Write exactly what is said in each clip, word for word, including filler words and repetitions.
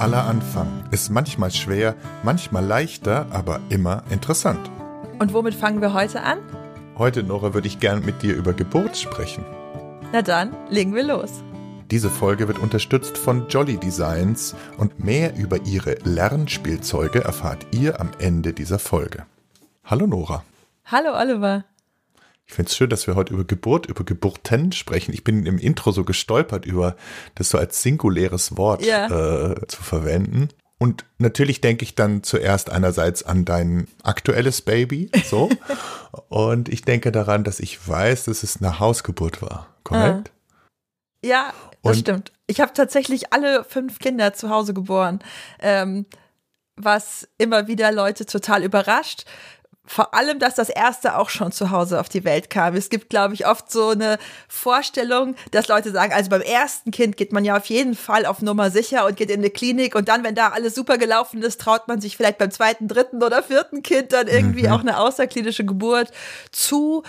aller Anfang. Ist manchmal schwer, manchmal leichter, aber immer interessant. Und womit fangen wir heute an? Heute, Nora, würde ich gern mit dir über Geburt sprechen. Na dann, legen wir los. Diese Folge wird unterstützt von Jolly Designs und mehr über ihre Lernspielzeuge erfahrt ihr am Ende dieser Folge. Hallo Nora. Hallo Oliver. Ich finde es schön, dass wir heute über Geburt, über Geburten sprechen. Ich bin im Intro so gestolpert, über das so als singuläres Wort ja. äh, zu verwenden. Und natürlich denke ich dann zuerst einerseits an dein aktuelles Baby, so. Und ich denke daran, dass ich weiß, dass es eine Hausgeburt war, korrekt? Ah. Ja, das Und stimmt. Ich habe tatsächlich alle fünf Kinder zu Hause geboren, ähm, was immer wieder Leute total überrascht. Vor allem, dass das erste auch schon zu Hause auf die Welt kam. Es gibt, glaube ich, oft so eine Vorstellung, dass Leute sagen, also beim ersten Kind geht man ja auf jeden Fall auf Nummer sicher und geht in eine Klinik und dann, wenn da alles super gelaufen ist, traut man sich vielleicht beim zweiten, dritten oder vierten Kind dann irgendwie mhm. auch eine außerklinische Geburt zu.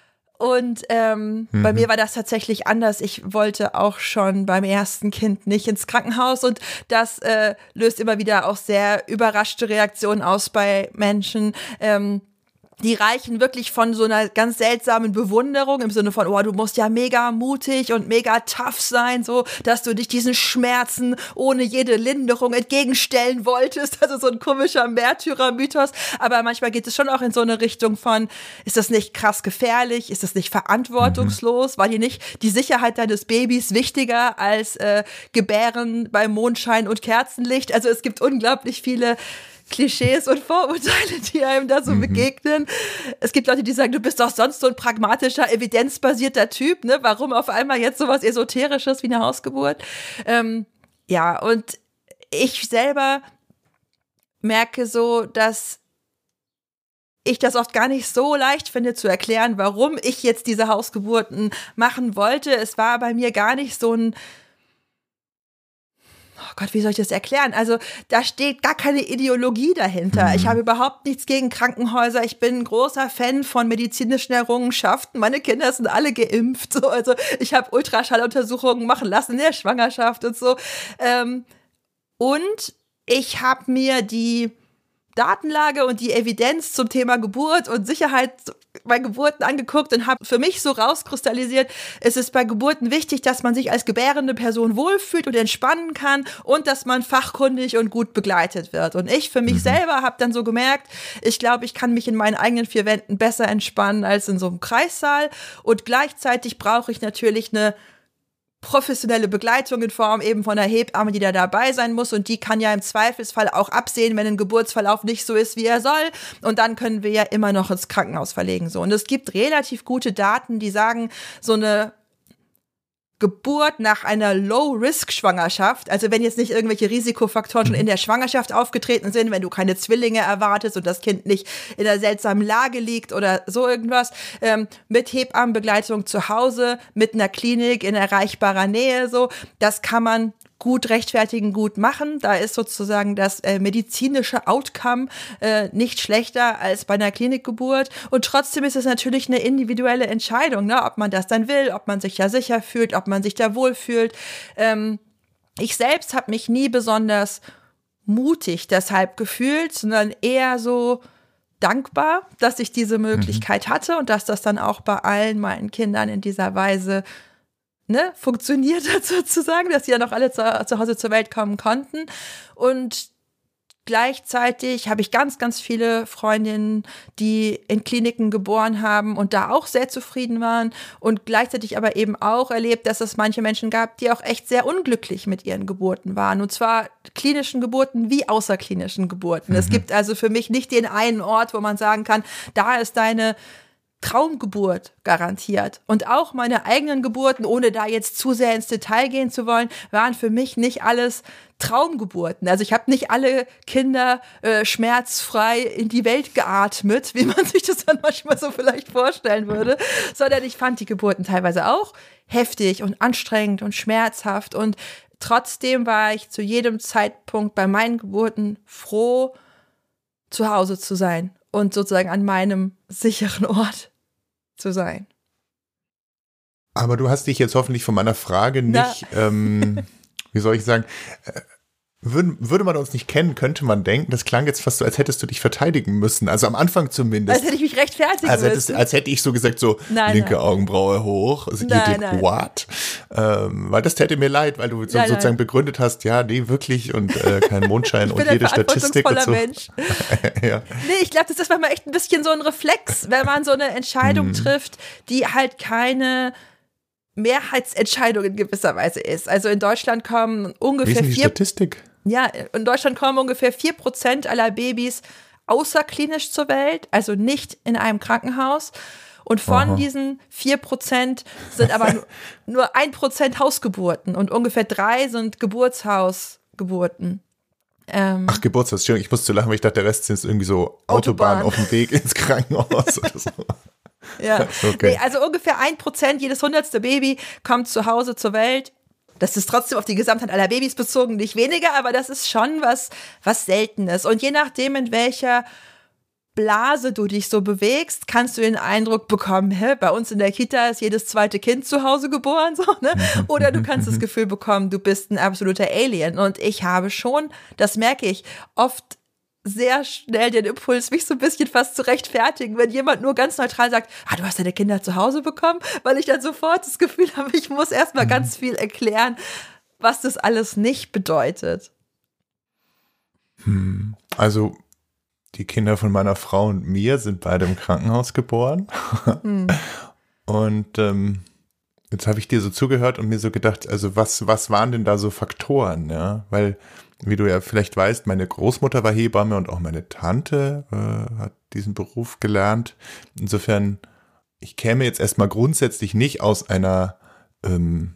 Und ähm, mhm. bei mir war das tatsächlich anders. Ich wollte auch schon beim ersten Kind nicht ins Krankenhaus und das äh, löst immer wieder auch sehr überraschte Reaktionen aus bei Menschen. Ähm, Die reichen wirklich von so einer ganz seltsamen Bewunderung im Sinne von, oh, du musst ja mega mutig und mega tough sein, so, dass du dich diesen Schmerzen ohne jede Linderung entgegenstellen wolltest. Also so ein komischer Märtyrer-Mythos. Aber manchmal geht es schon auch in so eine Richtung von, ist das nicht krass gefährlich? Ist das nicht verantwortungslos? Mhm. War dir nicht die Sicherheit deines Babys wichtiger als äh, Gebären bei Mondschein und Kerzenlicht? Also es gibt unglaublich viele Klischees und Vorurteile, die einem da so mhm. begegnen. Es gibt Leute, die sagen, du bist doch sonst so ein pragmatischer, evidenzbasierter Typ, ne? Warum auf einmal jetzt sowas Esoterisches wie eine Hausgeburt? Ähm, ja, und ich selber merke so, dass ich das oft gar nicht so leicht finde zu erklären, warum ich jetzt diese Hausgeburten machen wollte. Es war bei mir gar nicht so ein Oh Gott, wie soll ich das erklären? Also da steht gar keine Ideologie dahinter. Mhm. Ich habe überhaupt nichts gegen Krankenhäuser. Ich bin ein großer Fan von medizinischen Errungenschaften. Meine Kinder sind alle geimpft. So. Also ich habe Ultraschalluntersuchungen machen lassen in der Schwangerschaft und so. Und ich habe mir die Datenlage und die Evidenz zum Thema Geburt und Sicherheit bei Geburten angeguckt und habe für mich so rauskristallisiert, es ist bei Geburten wichtig, dass man sich als gebärende Person wohlfühlt und entspannen kann und dass man fachkundig und gut begleitet wird. Und ich für mich mhm. selber habe dann so gemerkt, ich glaube, ich kann mich in meinen eigenen vier Wänden besser entspannen als in so einem Kreissaal und gleichzeitig brauche ich natürlich eine professionelle Begleitung in Form eben von einer Hebamme, die da dabei sein muss und die kann ja im Zweifelsfall auch absehen, wenn ein Geburtsverlauf nicht so ist, wie er soll und dann können wir ja immer noch ins Krankenhaus verlegen. So. Und es gibt relativ gute Daten, die sagen, so eine Geburt nach einer Low-Risk-Schwangerschaft, also wenn jetzt nicht irgendwelche Risikofaktoren schon in der Schwangerschaft aufgetreten sind, wenn du keine Zwillinge erwartest und das Kind nicht in einer seltsamen Lage liegt oder so irgendwas, ähm, mit Hebammenbegleitung zu Hause, mit einer Klinik in erreichbarer Nähe, so, das kann man gut rechtfertigen, gut machen. Da ist sozusagen das äh, medizinische Outcome äh, nicht schlechter als bei einer Klinikgeburt. Und trotzdem ist es natürlich eine individuelle Entscheidung, ne? Ob man das dann will, ob man sich da sicher fühlt, ob man sich da wohlfühlt. Ähm, ich selbst habe mich nie besonders mutig deshalb gefühlt, sondern eher so dankbar, dass ich diese Möglichkeit mhm. hatte und dass das dann auch bei allen meinen Kindern in dieser Weise Ne, funktioniert hat sozusagen, dass sie ja noch alle zu, zu Hause zur Welt kommen konnten. Und gleichzeitig habe ich ganz, ganz viele Freundinnen, die in Kliniken geboren haben und da auch sehr zufrieden waren. Und gleichzeitig aber eben auch erlebt, dass es manche Menschen gab, die auch echt sehr unglücklich mit ihren Geburten waren. Und zwar klinischen Geburten wie außerklinischen Geburten. Mhm. Es gibt also für mich nicht den einen Ort, wo man sagen kann, da ist deine Traumgeburt garantiert. Und auch meine eigenen Geburten, ohne da jetzt zu sehr ins Detail gehen zu wollen, waren für mich nicht alles Traumgeburten. Also ich habe nicht alle Kinder äh, schmerzfrei in die Welt geatmet, wie man sich das dann manchmal so vielleicht vorstellen würde, sondern ich fand die Geburten teilweise auch heftig und anstrengend und schmerzhaft. Und trotzdem war ich zu jedem Zeitpunkt bei meinen Geburten froh, zu Hause zu sein und sozusagen an meinem sicheren Ort zu sein. Aber du hast dich jetzt hoffentlich von meiner Frage nicht, ähm, wie soll ich sagen, äh, Würde, würde man uns nicht kennen, könnte man denken, das klang jetzt fast so, als hättest du dich verteidigen müssen. Also am Anfang zumindest. Als hätte ich mich rechtfertigen als hättest, müssen. Als hätte ich so gesagt, so nein, linke nein. Augenbraue hoch. Also nein, you did nein. what? Ähm, weil das täte mir leid, weil du so, nein, sozusagen nein. begründet hast, ja, nee, wirklich und äh, kein Mondschein und jede Statistik und so. Mensch. ja. Nee, ich glaube, das ist manchmal echt ein bisschen so ein Reflex, wenn man so eine Entscheidung hm. trifft, die halt keine Mehrheitsentscheidung in gewisser Weise ist. Also in Deutschland kommen ungefähr Wie ist denn die vier Statistik? Ja, in Deutschland kommen ungefähr vier Prozent aller Babys außerklinisch zur Welt, also nicht in einem Krankenhaus. Und von Aha. diesen vier Prozent sind aber nur, nur ein Prozent Hausgeburten und ungefähr drei sind Geburtshausgeburten. Ähm, Ach, Geburtshaus, Entschuldigung, ich musste lachen, weil ich dachte, der Rest sind irgendwie so Autobahn, Autobahn. auf dem Weg ins Krankenhaus oder so. Ja, okay. nee, also ungefähr ein Prozent, jedes hundertste Baby kommt zu Hause zur Welt. Das ist trotzdem auf die Gesamtheit aller Babys bezogen nicht weniger, aber das ist schon was, was Seltenes. Und je nachdem, in welcher Blase du dich so bewegst, kannst du den Eindruck bekommen, hä, bei uns in der Kita ist jedes zweite Kind zu Hause geboren, so, ne? Oder du kannst das Gefühl bekommen, du bist ein absoluter Alien. Und ich habe schon, das merke ich, oft sehr schnell den Impuls, mich so ein bisschen fast zu rechtfertigen, wenn jemand nur ganz neutral sagt, ah, du hast deine Kinder zu Hause bekommen, weil ich dann sofort das Gefühl habe, ich muss erstmal mhm. ganz viel erklären, was das alles nicht bedeutet. Hm. Also die Kinder von meiner Frau und mir sind beide im Krankenhaus geboren. Hm. Und ähm, jetzt habe ich dir so zugehört und mir so gedacht, also was, was waren denn da so Faktoren, ja? Weil, wie du ja vielleicht weißt, meine Großmutter war Hebamme und auch meine Tante äh, hat diesen Beruf gelernt. Insofern, ich käme jetzt erstmal grundsätzlich nicht aus einer ähm,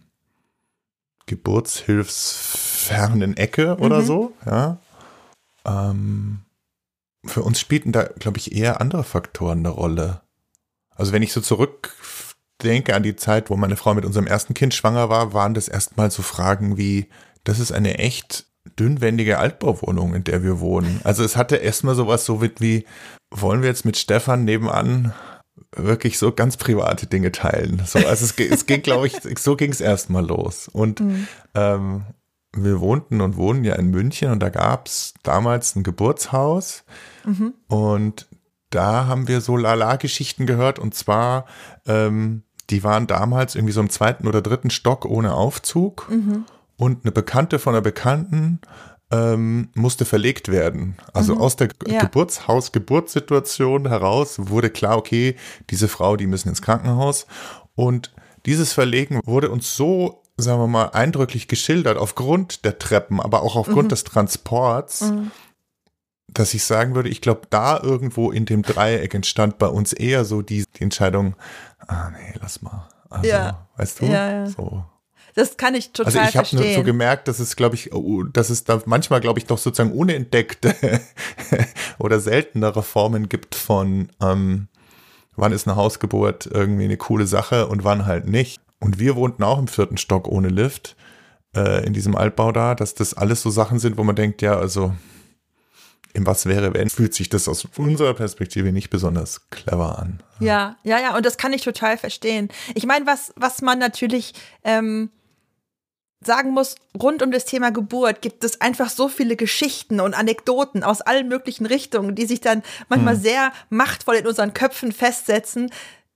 geburtshilfsfernen Ecke oder mhm. so, ja. Ähm, für uns spielten da, glaube ich, eher andere Faktoren eine Rolle. Also wenn ich so zurückdenke an die Zeit, wo meine Frau mit unserem ersten Kind schwanger war, waren das erstmal so Fragen wie, das ist eine echt dünnwändige Altbauwohnung, in der wir wohnen. Also es hatte erstmal sowas so wie, wollen wir jetzt mit Stefan nebenan wirklich so ganz private Dinge teilen? So, also es, es ging, glaube ich, so ging es erstmal los. Und mhm. ähm, wir wohnten und wohnen ja in München und da gab es damals ein Geburtshaus mhm. und da haben wir so Lala-Geschichten gehört und zwar, ähm, die waren damals irgendwie so im zweiten oder dritten Stock ohne Aufzug mhm. und eine Bekannte von einer Bekannten ähm, musste verlegt werden. Also mhm. aus der ja. Geburtshaus-Geburtssituation heraus wurde klar, okay, diese Frau, die müssen ins Krankenhaus und dieses Verlegen wurde uns so, sagen wir mal, eindrücklich geschildert, aufgrund der Treppen, aber auch aufgrund mhm. des Transports, mhm. dass ich sagen würde, ich glaube, da irgendwo in dem Dreieck entstand bei uns eher so die, die Entscheidung, ah nee, lass mal. Also, ja. weißt du? Ja, ja. So. Das kann ich total verstehen. Also ich habe nur so gemerkt, dass es, glaube ich, dass es da manchmal, glaube ich, doch sozusagen unentdeckte oder seltenere Formen gibt von, ähm, wann ist eine Hausgeburt irgendwie eine coole Sache und wann halt nicht. Und wir wohnten auch im vierten Stock ohne Lift äh, in diesem Altbau da, dass das alles so Sachen sind, wo man denkt, ja, also im Was wäre, wenn, fühlt sich das aus unserer Perspektive nicht besonders clever an. Ja, ja, ja, und das kann ich total verstehen. Ich meine, was, was man natürlich ähm, sagen muss, rund um das Thema Geburt gibt es einfach so viele Geschichten und Anekdoten aus allen möglichen Richtungen, die sich dann manchmal hm. sehr machtvoll in unseren Köpfen festsetzen.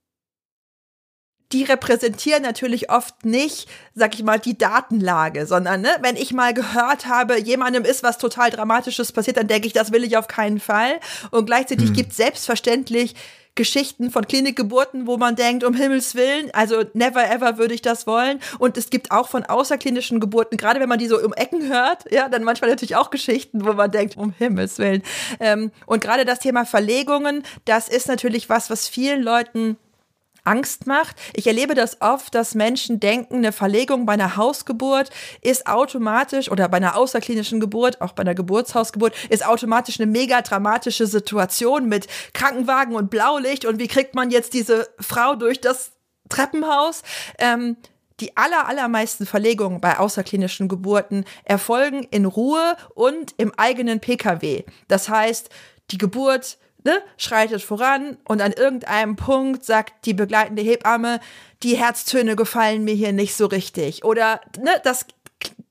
Die repräsentieren natürlich oft nicht, sag ich mal, die Datenlage, sondern ne, wenn ich mal gehört habe, jemandem ist was total Dramatisches passiert, dann denke ich, das will ich auf keinen Fall. Und gleichzeitig hm. gibt es selbstverständlich Geschichten von Klinikgeburten, wo man denkt, um Himmels Willen, also never ever würde ich das wollen. Und es gibt auch von außerklinischen Geburten, gerade wenn man die so um Ecken hört, ja, dann manchmal natürlich auch Geschichten, wo man denkt, um Himmels Willen. Ähm, und gerade das Thema Verlegungen, das ist natürlich was, was vielen Leuten Angst macht. Ich erlebe das oft, dass Menschen denken, eine Verlegung bei einer Hausgeburt ist automatisch oder bei einer außerklinischen Geburt, auch bei einer Geburtshausgeburt, ist automatisch eine mega dramatische Situation mit Krankenwagen und Blaulicht und wie kriegt man jetzt diese Frau durch das Treppenhaus? Ähm, die aller, allermeisten Verlegungen bei außerklinischen Geburten erfolgen in Ruhe und im eigenen P K W. Das heißt, die Geburt Ne, schreitet voran und an irgendeinem Punkt sagt die begleitende Hebamme, die Herztöne gefallen mir hier nicht so richtig. Oder ne, das,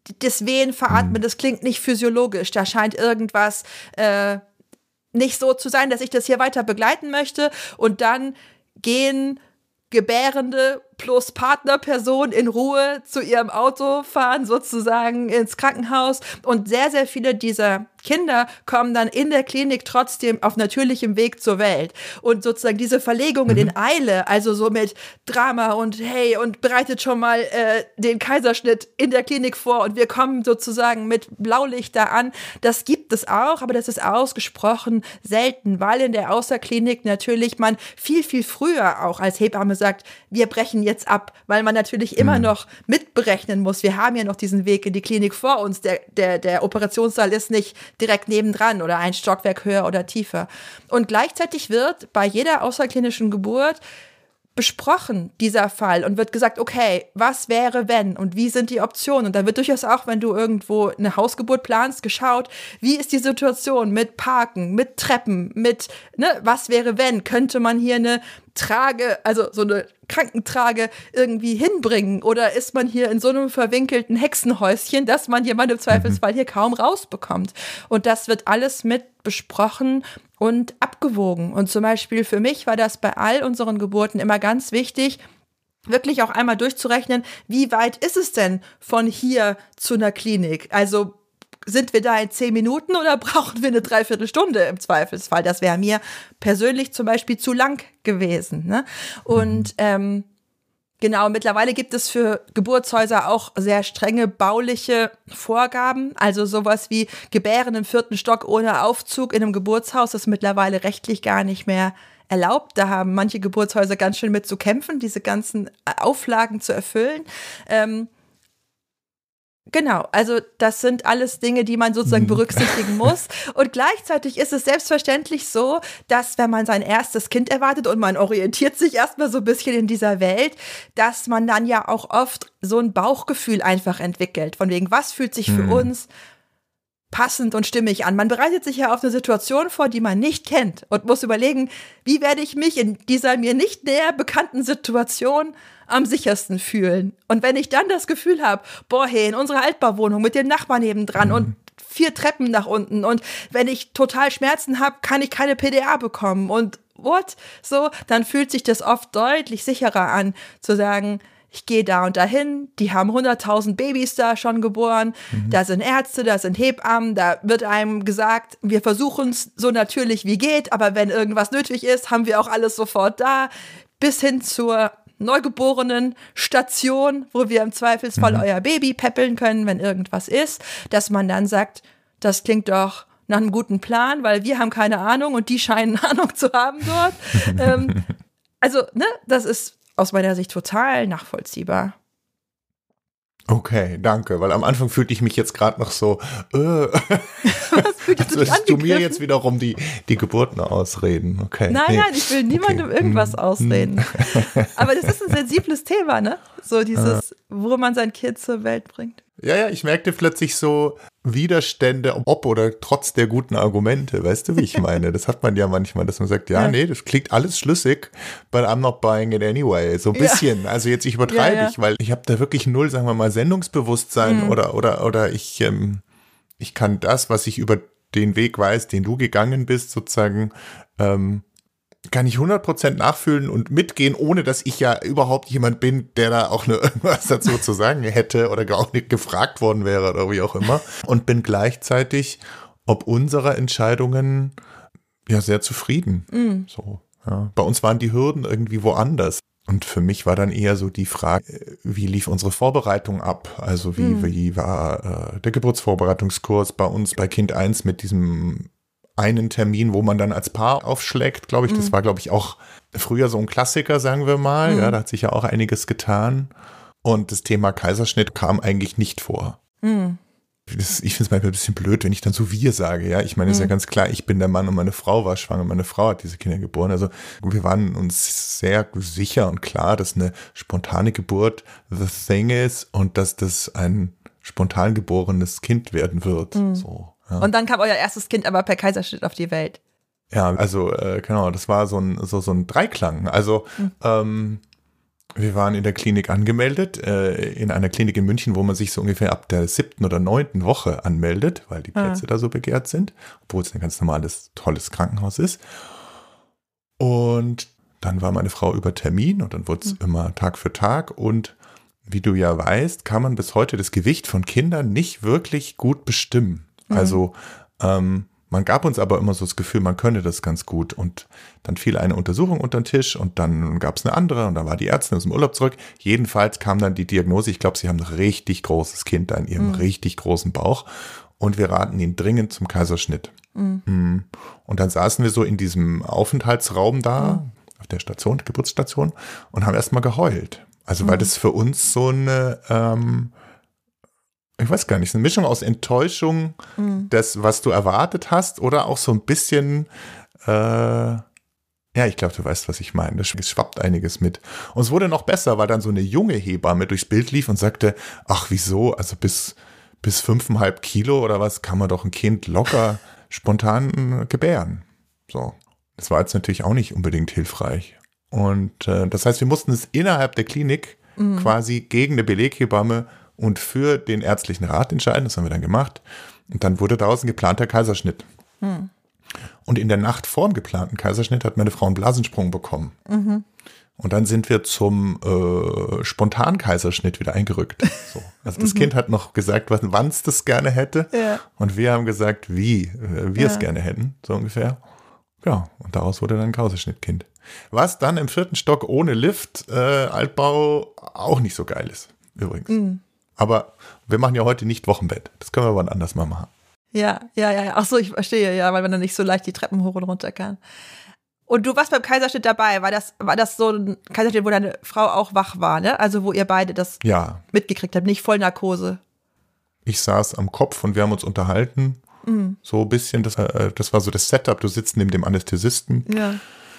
das Wehen veratmen, das klingt nicht physiologisch, da scheint irgendwas äh, nicht so zu sein, dass ich das hier weiter begleiten möchte und dann gehen Gebärende plus Partnerperson in Ruhe zu ihrem Auto fahren, sozusagen ins Krankenhaus. Und sehr, sehr viele dieser Kinder kommen dann in der Klinik trotzdem auf natürlichem Weg zur Welt. Und sozusagen diese Verlegungen mhm. in Eile, also so mit Drama und hey, und bereitet schon mal äh, den Kaiserschnitt in der Klinik vor und wir kommen sozusagen mit Blaulicht da an, das gibt es auch, aber das ist ausgesprochen selten, weil in der Außerklinik natürlich man viel, viel früher auch als Hebamme sagt, wir brechen jetzt ab, weil man natürlich immer mhm. noch mitberechnen muss. Wir haben ja noch diesen Weg in die Klinik vor uns. Der, der, der Operationssaal ist nicht direkt nebendran oder ein Stockwerk höher oder tiefer. Und gleichzeitig wird bei jeder außerklinischen Geburt besprochen, dieser Fall, und wird gesagt, okay, was wäre, wenn und wie sind die Optionen? Und da wird durchaus auch, wenn du irgendwo eine Hausgeburt planst, geschaut, wie ist die Situation mit Parken, mit Treppen, mit, ne, was wäre, wenn? Könnte man hier eine Trage, also so eine Krankentrage irgendwie hinbringen oder ist man hier in so einem verwinkelten Hexenhäuschen, dass man jemand im Zweifelsfall hier kaum rausbekommt? Und das wird alles mit besprochen und abgewogen. Und zum Beispiel für mich war das bei all unseren Geburten immer ganz wichtig, wirklich auch einmal durchzurechnen, wie weit ist es denn von hier zu einer Klinik? Also sind wir da in zehn Minuten oder brauchen wir eine Dreiviertelstunde im Zweifelsfall? Das wäre mir persönlich zum Beispiel zu lang gewesen. Ne? Und ähm, genau, mittlerweile gibt es für Geburtshäuser auch sehr strenge bauliche Vorgaben. Also sowas wie Gebären im vierten Stock ohne Aufzug in einem Geburtshaus ist mittlerweile rechtlich gar nicht mehr erlaubt. Da haben manche Geburtshäuser ganz schön mit zu kämpfen, diese ganzen Auflagen zu erfüllen. Ähm, Genau, also das sind alles Dinge, die man sozusagen berücksichtigen muss. Und gleichzeitig ist es selbstverständlich so, dass wenn man sein erstes Kind erwartet und man orientiert sich erstmal so ein bisschen in dieser Welt, dass man dann ja auch oft so ein Bauchgefühl einfach entwickelt. Von wegen, was fühlt sich für uns passend und stimmig an. Man bereitet sich ja auf eine Situation vor, die man nicht kennt und muss überlegen, wie werde ich mich in dieser mir nicht näher bekannten Situation am sichersten fühlen. Und wenn ich dann das Gefühl habe, boah, hey, in unserer Altbauwohnung mit dem Nachbarn nebendran mhm. und vier Treppen nach unten und wenn ich total Schmerzen habe, kann ich keine P D A bekommen und what? So, dann fühlt sich das oft deutlich sicherer an, zu sagen, ich gehe da und dahin, die haben hunderttausend Babys da schon geboren, mhm. da sind Ärzte, da sind Hebammen, da wird einem gesagt, wir versuchen es so natürlich wie geht, aber wenn irgendwas nötig ist, haben wir auch alles sofort da, bis hin zur neugeborenen Station, wo wir im Zweifelsfall mhm. euer Baby peppeln können, wenn irgendwas ist, dass man dann sagt, das klingt doch nach einem guten Plan, weil wir haben keine Ahnung und die scheinen Ahnung zu haben dort. ähm, also, ne, das ist aus meiner Sicht total nachvollziehbar. Okay, danke, weil am Anfang fühlte ich mich jetzt gerade noch so, äh, was fühlst du dich also, du mir jetzt wiederum die, die Geburten ausreden, okay. Nein, nee. nein, ich will niemandem okay. irgendwas mm. ausreden. Aber das ist ein sensibles Thema, ne? So dieses, wo man sein Kind zur Welt bringt. Ja, ja, ich merkte plötzlich so Widerstände, ob oder trotz der guten Argumente, weißt du, wie ich meine? Das hat man ja manchmal, dass man sagt, ja, ja. nee, das klingt alles schlüssig, but I'm not buying it anyway. So ein bisschen, ja. also jetzt ich übertreibe ja, ja. ich, weil ich habe da wirklich null, sagen wir mal, Sendungsbewusstsein mhm. oder oder oder ich ähm, ich kann das, was ich über den Weg weiß, den du gegangen bist, sozusagen, ähm, kann ich hundert Prozent nachfühlen und mitgehen, ohne dass ich ja überhaupt jemand bin, der da auch nur irgendwas dazu zu sagen hätte oder auch nicht gefragt worden wäre oder wie auch immer. Und bin gleichzeitig ob unserer Entscheidungen ja sehr zufrieden. Mm. So, ja. Bei uns waren die Hürden irgendwie woanders. Und für mich war dann eher so die Frage, wie lief unsere Vorbereitung ab? Also wie, mm. wie war äh, der Geburtsvorbereitungskurs bei uns bei Kind eins mit diesem einen Termin, wo man dann als Paar aufschlägt, glaube ich. Das war, glaube ich, auch früher so ein Klassiker, sagen wir mal. Mhm. Ja, da hat sich ja auch einiges getan. Und das Thema Kaiserschnitt kam eigentlich nicht vor. Mhm. Das, ich finde es manchmal ein bisschen blöd, wenn ich dann so wir sage. Ja, ich meine, es mhm. ist ja ganz klar, ich bin der Mann und meine Frau war schwanger. Meine Frau hat diese Kinder geboren. Also wir waren uns sehr sicher und klar, dass eine spontane Geburt the thing ist und dass das ein spontan geborenes Kind werden wird. Mhm. So. Ja. Und dann kam euer erstes Kind aber per Kaiserschnitt auf die Welt. Ja, also äh, genau, das war so ein so so ein Dreiklang. Also mhm. ähm, Wir waren in der Klinik angemeldet, äh, in einer Klinik in München, wo man sich so ungefähr ab der siebten oder neunten Woche anmeldet, weil die Plätze ah. da so begehrt sind, obwohl es ein ganz normales, tolles Krankenhaus ist. Und dann war meine Frau über Termin und dann wurde es mhm. immer Tag für Tag. Und wie du ja weißt, kann man bis heute das Gewicht von Kindern nicht wirklich gut bestimmen. Mhm. Also ähm, man gab uns aber immer so das Gefühl, man könne das ganz gut. Und dann fiel eine Untersuchung unter den Tisch und dann gab es eine andere und dann war die Ärztin aus dem Urlaub zurück. Jedenfalls kam dann die Diagnose, ich glaube, sie haben ein richtig großes Kind da in ihrem mhm. richtig großen Bauch und wir raten ihnen dringend zum Kaiserschnitt. Mhm. Und dann saßen wir so in diesem Aufenthaltsraum da, mhm. auf der Station, Geburtsstation und haben erstmal geheult. Also weil mhm. das für uns so eine... Ähm, ich weiß gar nicht, eine Mischung aus Enttäuschung, mhm. des, was du erwartet hast, oder auch so ein bisschen, äh, ja, ich glaube, du weißt, was ich meine. Es schwappt einiges mit. Und es wurde noch besser, weil dann so eine junge Hebamme durchs Bild lief und sagte, ach, wieso, also bis, bis fünfeinhalb Kilo oder was, kann man doch ein Kind locker spontan gebären. So. Das war jetzt natürlich auch nicht unbedingt hilfreich. Und äh, das heißt, wir mussten es innerhalb der Klinik mhm. quasi gegen eine Beleghebamme und für den ärztlichen Rat entscheiden. Das haben wir dann gemacht. Und dann wurde daraus ein geplanter Kaiserschnitt. Hm. Und in der Nacht vor dem geplanten Kaiserschnitt hat meine Frau einen Blasensprung bekommen. Mhm. Und dann sind wir zum äh, Spontan-Kaiserschnitt wieder eingerückt. So. Also das mhm. Kind hat noch gesagt, wann es das gerne hätte. Ja. Und wir haben gesagt, wie äh, wir es ja. gerne hätten, so ungefähr. Ja, und daraus wurde dann ein Kaiserschnittkind. Was dann im vierten Stock ohne Lift, äh, Altbau, auch nicht so geil ist, übrigens. Mhm. Aber wir machen ja heute nicht Wochenbett. Das können wir aber anders mal machen. Ja, ja, ja. Ach so, ich verstehe, ja, weil man dann nicht so leicht die Treppen hoch und runter kann. Und du warst beim Kaiserschnitt dabei. War das, war das so ein Kaiserschnitt, wo deine Frau auch wach war, ne? Also wo ihr beide das ja. mitgekriegt habt, nicht Vollnarkose. Ich saß am Kopf und wir haben uns unterhalten. Mhm. So ein bisschen, das, das war so das Setup. Du sitzt neben dem Anästhesisten. Ja.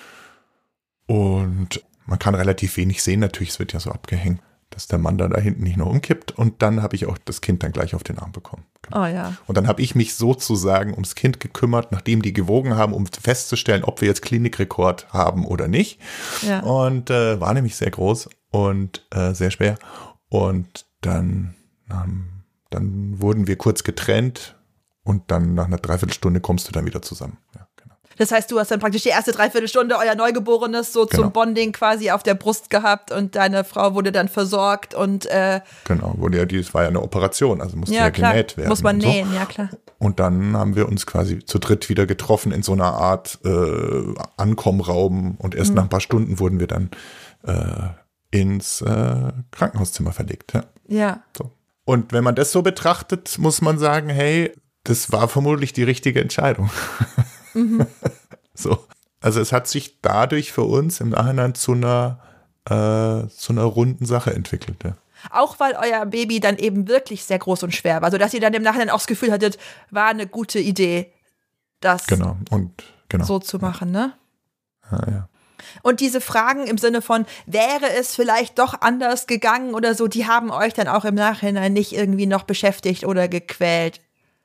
Und man kann relativ wenig sehen, natürlich, es wird ja so abgehängt, dass der Mann dann da hinten nicht noch umkippt. Und dann habe ich auch das Kind dann gleich auf den Arm bekommen. Genau. Oh ja. Und dann habe ich mich sozusagen ums Kind gekümmert, nachdem die gewogen haben, um festzustellen, ob wir jetzt Klinikrekord haben oder nicht. Ja. Und äh, war nämlich sehr groß und äh, sehr schwer. Und dann, ähm, dann wurden wir kurz getrennt und dann nach einer Dreiviertelstunde kommst du dann wieder zusammen. Ja. Das heißt, du hast dann praktisch die erste Dreiviertelstunde euer Neugeborenes so genau. zum Bonding quasi auf der Brust gehabt und deine Frau wurde dann versorgt und äh genau, wurde ja, das war ja eine Operation, also musste ja, ja genäht werden. Muss man nähen, so. ja klar. Und dann haben wir uns quasi zu dritt wieder getroffen in so einer Art äh, Ankommraum und erst mhm. nach ein paar Stunden wurden wir dann äh, ins äh, Krankenhauszimmer verlegt. Ja. ja. So. Und wenn man das so betrachtet, muss man sagen, hey, das war vermutlich die richtige Entscheidung. Mhm. So. Also es hat sich dadurch für uns im Nachhinein zu einer, äh, zu einer runden Sache entwickelt. Ja. Auch weil euer Baby dann eben wirklich sehr groß und schwer war, sodass ihr dann im Nachhinein auch das Gefühl hattet, war eine gute Idee, das genau. Und, genau. so zu machen, ne? Ja, ja. Und diese Fragen im Sinne von, wäre es vielleicht doch anders gegangen oder so, die haben euch dann auch im Nachhinein nicht irgendwie noch beschäftigt oder gequält?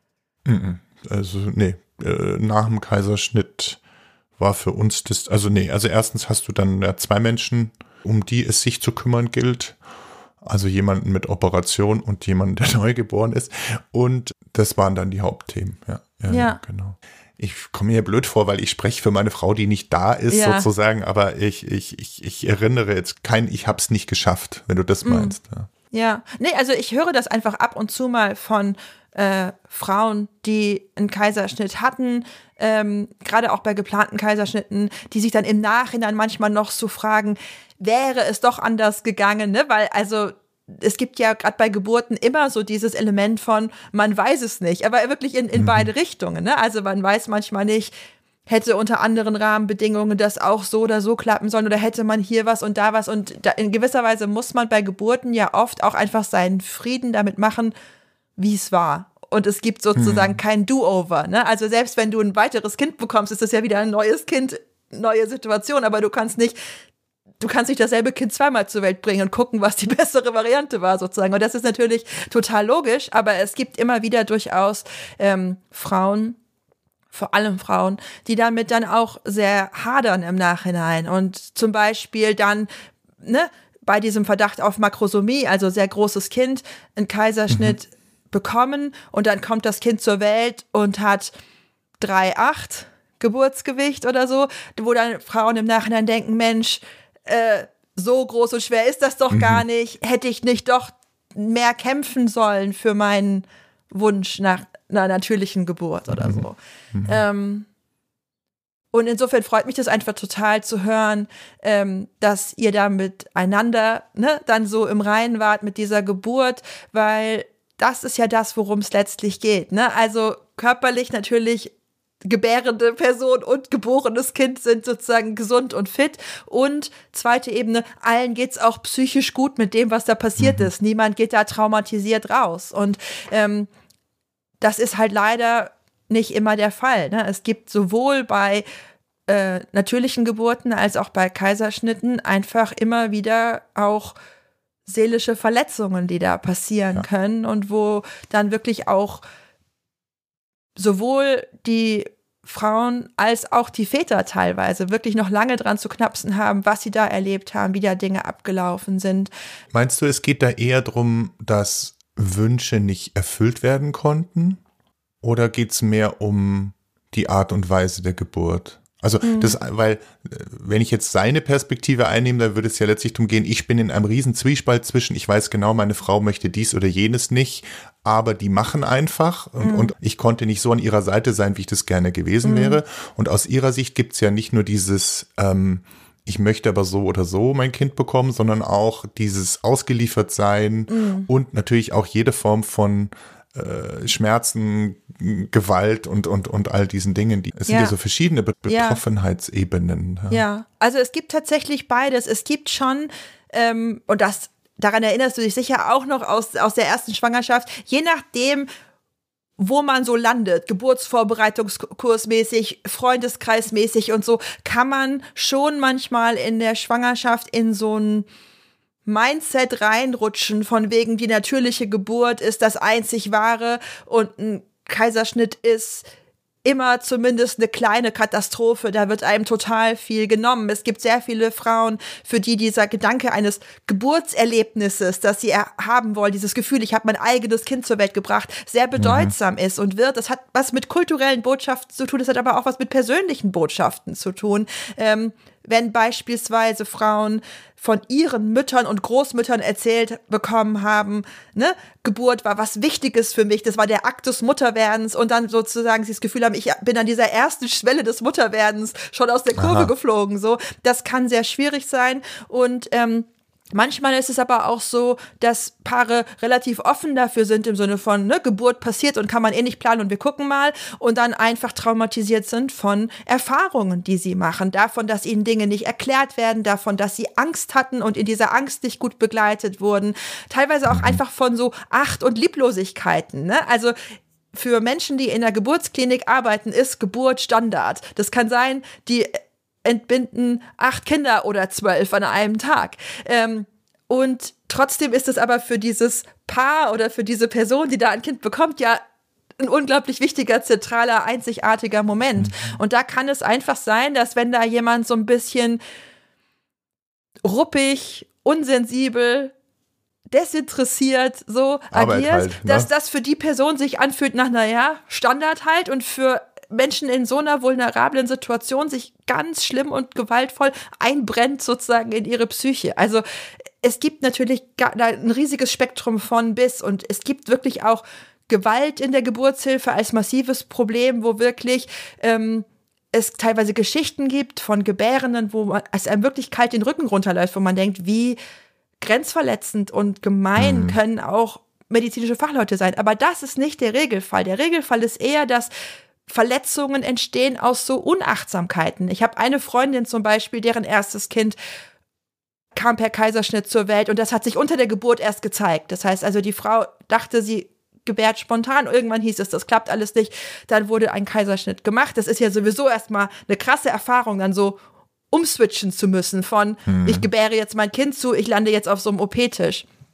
Also, nee. Nach dem Kaiserschnitt war für uns das, also nee, also erstens hast du dann ja zwei Menschen, um die es sich zu kümmern gilt, also jemanden mit Operation und jemanden, der neu geboren ist, und das waren dann die Hauptthemen, ja, ja, ja. genau. Ich komme mir blöd vor, weil ich spreche für meine Frau, die nicht da ist, ja. sozusagen, aber ich, ich, ich, ich erinnere jetzt kein, ich hab's nicht geschafft, wenn du das meinst. Mhm. Ja. ja, nee, also ich höre das einfach ab und zu mal von Äh, Frauen, die einen Kaiserschnitt hatten, ähm, gerade auch bei geplanten Kaiserschnitten, die sich dann im Nachhinein manchmal noch so fragen, wäre es doch anders gegangen, ne? Weil also es gibt ja gerade bei Geburten immer so dieses Element von, man weiß es nicht, aber wirklich in, in mhm. beide Richtungen, ne? Also man weiß manchmal nicht, hätte unter anderen Rahmenbedingungen das auch so oder so klappen sollen oder hätte man hier was und da was und da, in gewisser Weise muss man bei Geburten ja oft auch einfach seinen Frieden damit machen, wie es war. Und es gibt sozusagen hm. kein Do-Over. Ne? Also selbst wenn du ein weiteres Kind bekommst, ist das ja wieder ein neues Kind, neue Situation. Aber du kannst nicht, du kannst nicht dasselbe Kind zweimal zur Welt bringen und gucken, was die bessere Variante war sozusagen. Und das ist natürlich total logisch. Aber es gibt immer wieder durchaus ähm, Frauen, vor allem Frauen, die damit dann auch sehr hadern im Nachhinein. Und zum Beispiel dann, ne, bei diesem Verdacht auf Makrosomie, also sehr großes Kind, einen Kaiserschnitt mhm. bekommen und dann kommt das Kind zur Welt und hat drei Komma acht Geburtsgewicht oder so, wo dann Frauen im Nachhinein denken, Mensch, äh, so groß und schwer ist das doch mhm. gar nicht, hätte ich nicht doch mehr kämpfen sollen für meinen Wunsch nach einer natürlichen Geburt oder so. Mhm. Ähm, und insofern freut mich das einfach total zu hören, ähm, dass ihr da miteinander ne, dann so im Reinen wart mit dieser Geburt, weil das ist ja das, worum es letztlich geht. Ne? Also körperlich natürlich gebärende Person und geborenes Kind sind sozusagen gesund und fit. Und zweite Ebene, allen geht's auch psychisch gut mit dem, was da passiert mhm. ist. Niemand geht da traumatisiert raus. Und ähm, das ist halt leider nicht immer der Fall. Ne? Es gibt sowohl bei äh, natürlichen Geburten als auch bei Kaiserschnitten einfach immer wieder auch seelische Verletzungen, die da passieren ja. können und wo dann wirklich auch sowohl die Frauen als auch die Väter teilweise wirklich noch lange dran zu knapsen haben, was sie da erlebt haben, wie da Dinge abgelaufen sind. Meinst du, es geht da eher darum, dass Wünsche nicht erfüllt werden konnten? Oder geht es mehr um die Art und Weise der Geburt? Also mhm. das, weil wenn ich jetzt seine Perspektive einnehme, dann würde es ja letztlich darum gehen, ich bin in einem riesen Zwiespalt zwischen, ich weiß genau, meine Frau möchte dies oder jenes nicht, aber die machen einfach und, mhm. und ich konnte nicht so an ihrer Seite sein, wie ich das gerne gewesen mhm. wäre. Und aus ihrer Sicht gibt es ja nicht nur dieses, ähm, ich möchte aber so oder so mein Kind bekommen, sondern auch dieses Ausgeliefertsein mhm. und natürlich auch jede Form von Äh, Schmerzen, Gewalt und, und, und all diesen Dingen. Die, es sind ja, ja so verschiedene Be- Betroffenheitsebenen. Ja. ja, also es gibt tatsächlich beides. Es gibt schon, ähm, und das daran erinnerst du dich sicher auch noch aus, aus der ersten Schwangerschaft, je nachdem, wo man so landet, Geburtsvorbereitungskursmäßig, Freundeskreismäßig und so, kann man schon manchmal in der Schwangerschaft in so ein Mindset reinrutschen, von wegen die natürliche Geburt ist das einzig Wahre und ein Kaiserschnitt ist immer zumindest eine kleine Katastrophe, da wird einem total viel genommen. Es gibt sehr viele Frauen, für die dieser Gedanke eines Geburtserlebnisses, das sie haben wollen, dieses Gefühl, ich habe mein eigenes Kind zur Welt gebracht, sehr bedeutsam mhm. ist und wird. Das hat was mit kulturellen Botschaften zu tun, das hat aber auch was mit persönlichen Botschaften zu tun. Ähm, wenn beispielsweise Frauen von ihren Müttern und Großmüttern erzählt bekommen haben, ne, Geburt war was Wichtiges für mich, das war der Akt des Mutterwerdens und dann sozusagen sie das Gefühl haben, ich bin an dieser ersten Schwelle des Mutterwerdens schon aus der Kurve Aha. geflogen, so. Das kann sehr schwierig sein und ähm, manchmal ist es aber auch so, dass Paare relativ offen dafür sind, im Sinne von, ne, Geburt passiert und kann man eh nicht planen und wir gucken mal und dann einfach traumatisiert sind von Erfahrungen, die sie machen, davon, dass ihnen Dinge nicht erklärt werden, davon, dass sie Angst hatten und in dieser Angst nicht gut begleitet wurden, teilweise auch einfach von so Acht- und Lieblosigkeiten, ne, also für Menschen, die in der Geburtsklinik arbeiten, ist Geburt Standard. Das kann sein, die entbinden acht Kinder oder zwölf an einem Tag. Ähm, und trotzdem ist es aber für dieses Paar oder für diese Person, die da ein Kind bekommt, ja ein unglaublich wichtiger, zentraler, einzigartiger Moment. Mhm. Und da kann es einfach sein, dass wenn da jemand so ein bisschen ruppig, unsensibel, desinteressiert so Arbeit agiert, halt, ne? dass das für die Person sich anfühlt nach, naja, Standard halt und für Menschen in so einer vulnerablen Situation sich ganz schlimm und gewaltvoll einbrennt sozusagen in ihre Psyche. Also es gibt natürlich ein riesiges Spektrum von bis und es gibt wirklich auch Gewalt in der Geburtshilfe als massives Problem, wo wirklich ähm, es teilweise Geschichten gibt von Gebärenden, wo man, es einem wirklich kalt den Rücken runterläuft, wo man denkt, wie grenzverletzend und gemein mhm. können auch medizinische Fachleute sein. Aber das ist nicht der Regelfall. Der Regelfall ist eher, dass Verletzungen entstehen aus so Unachtsamkeiten. Ich habe eine Freundin zum Beispiel, deren erstes Kind kam per Kaiserschnitt zur Welt und das hat sich unter der Geburt erst gezeigt. Das heißt also, die Frau dachte, sie gebärt spontan. Irgendwann hieß es, das klappt alles nicht. Dann wurde ein Kaiserschnitt gemacht. Das ist ja sowieso erstmal eine krasse Erfahrung, dann so umswitchen zu müssen von, hm. ich gebäre jetzt mein Kind zu, ich lande jetzt auf so einem O P-Tisch.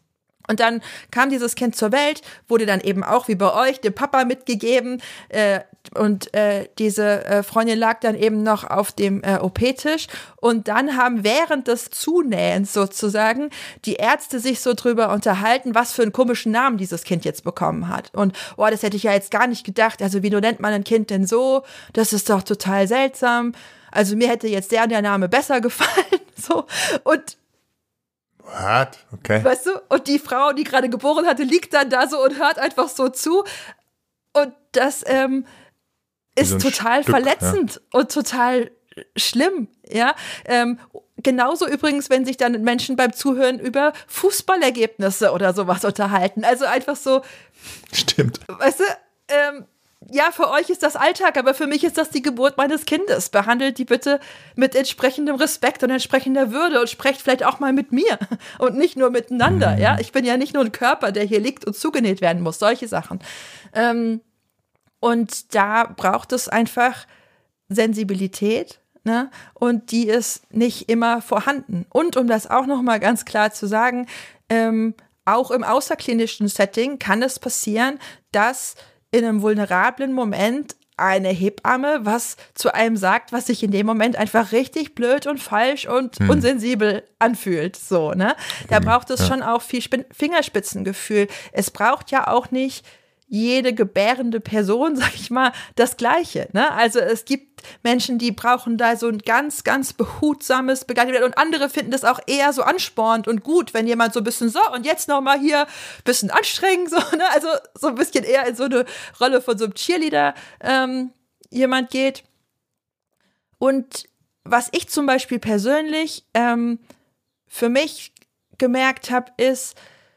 Und dann kam dieses Kind zur Welt, wurde dann eben auch wie bei euch dem Papa mitgegeben äh, und äh, diese äh, Freundin lag dann eben noch auf dem äh, O P-Tisch und dann haben während des Zunähens sozusagen die Ärzte sich so drüber unterhalten, was für einen komischen Namen dieses Kind jetzt bekommen hat. Und oh, das hätte ich ja jetzt gar nicht gedacht, also wie nennt man ein Kind denn so? Das ist doch total seltsam. Also mir hätte jetzt der, der Name besser gefallen. So. Und What? Okay. Weißt du? Und die Frau, die gerade geboren hatte, liegt dann da so und hört einfach so zu. Und das ähm, ist so total Stück, verletzend ja. und total schlimm. Ja. Ähm, genauso übrigens, wenn sich dann Menschen beim Zuhören über Fußballergebnisse oder sowas unterhalten. Also einfach so. Stimmt. Weißt du? Ähm, Ja, für euch ist das Alltag, aber für mich ist das die Geburt meines Kindes. Behandelt die bitte mit entsprechendem Respekt und entsprechender Würde und sprecht vielleicht auch mal mit mir und nicht nur miteinander. Ja, ich bin ja nicht nur ein Körper, der hier liegt und zugenäht werden muss. Solche Sachen. Ähm, und da braucht es einfach Sensibilität, ne? Und die ist nicht immer vorhanden. Und um das auch noch mal ganz klar zu sagen, ähm, auch im außerklinischen Setting kann es passieren, dass in einem vulnerablen Moment eine Hebamme was zu einem sagt, was sich in dem Moment einfach richtig blöd und falsch und hm. unsensibel anfühlt. So, ne? Da braucht es ja. schon auch viel Fingerspitzengefühl. Es braucht ja auch nicht jede gebärende Person, sag ich mal, das Gleiche. Ne? Also es gibt Menschen, die brauchen da so ein ganz, ganz behutsames Begleitung und andere finden das auch eher so anspornend und gut, wenn jemand so ein bisschen so und jetzt nochmal hier ein bisschen anstrengend, so, ne? Also so ein bisschen eher in so eine Rolle von so einem Cheerleader ähm, jemand geht. Und was ich zum Beispiel persönlich ähm, für mich gemerkt habe, ist,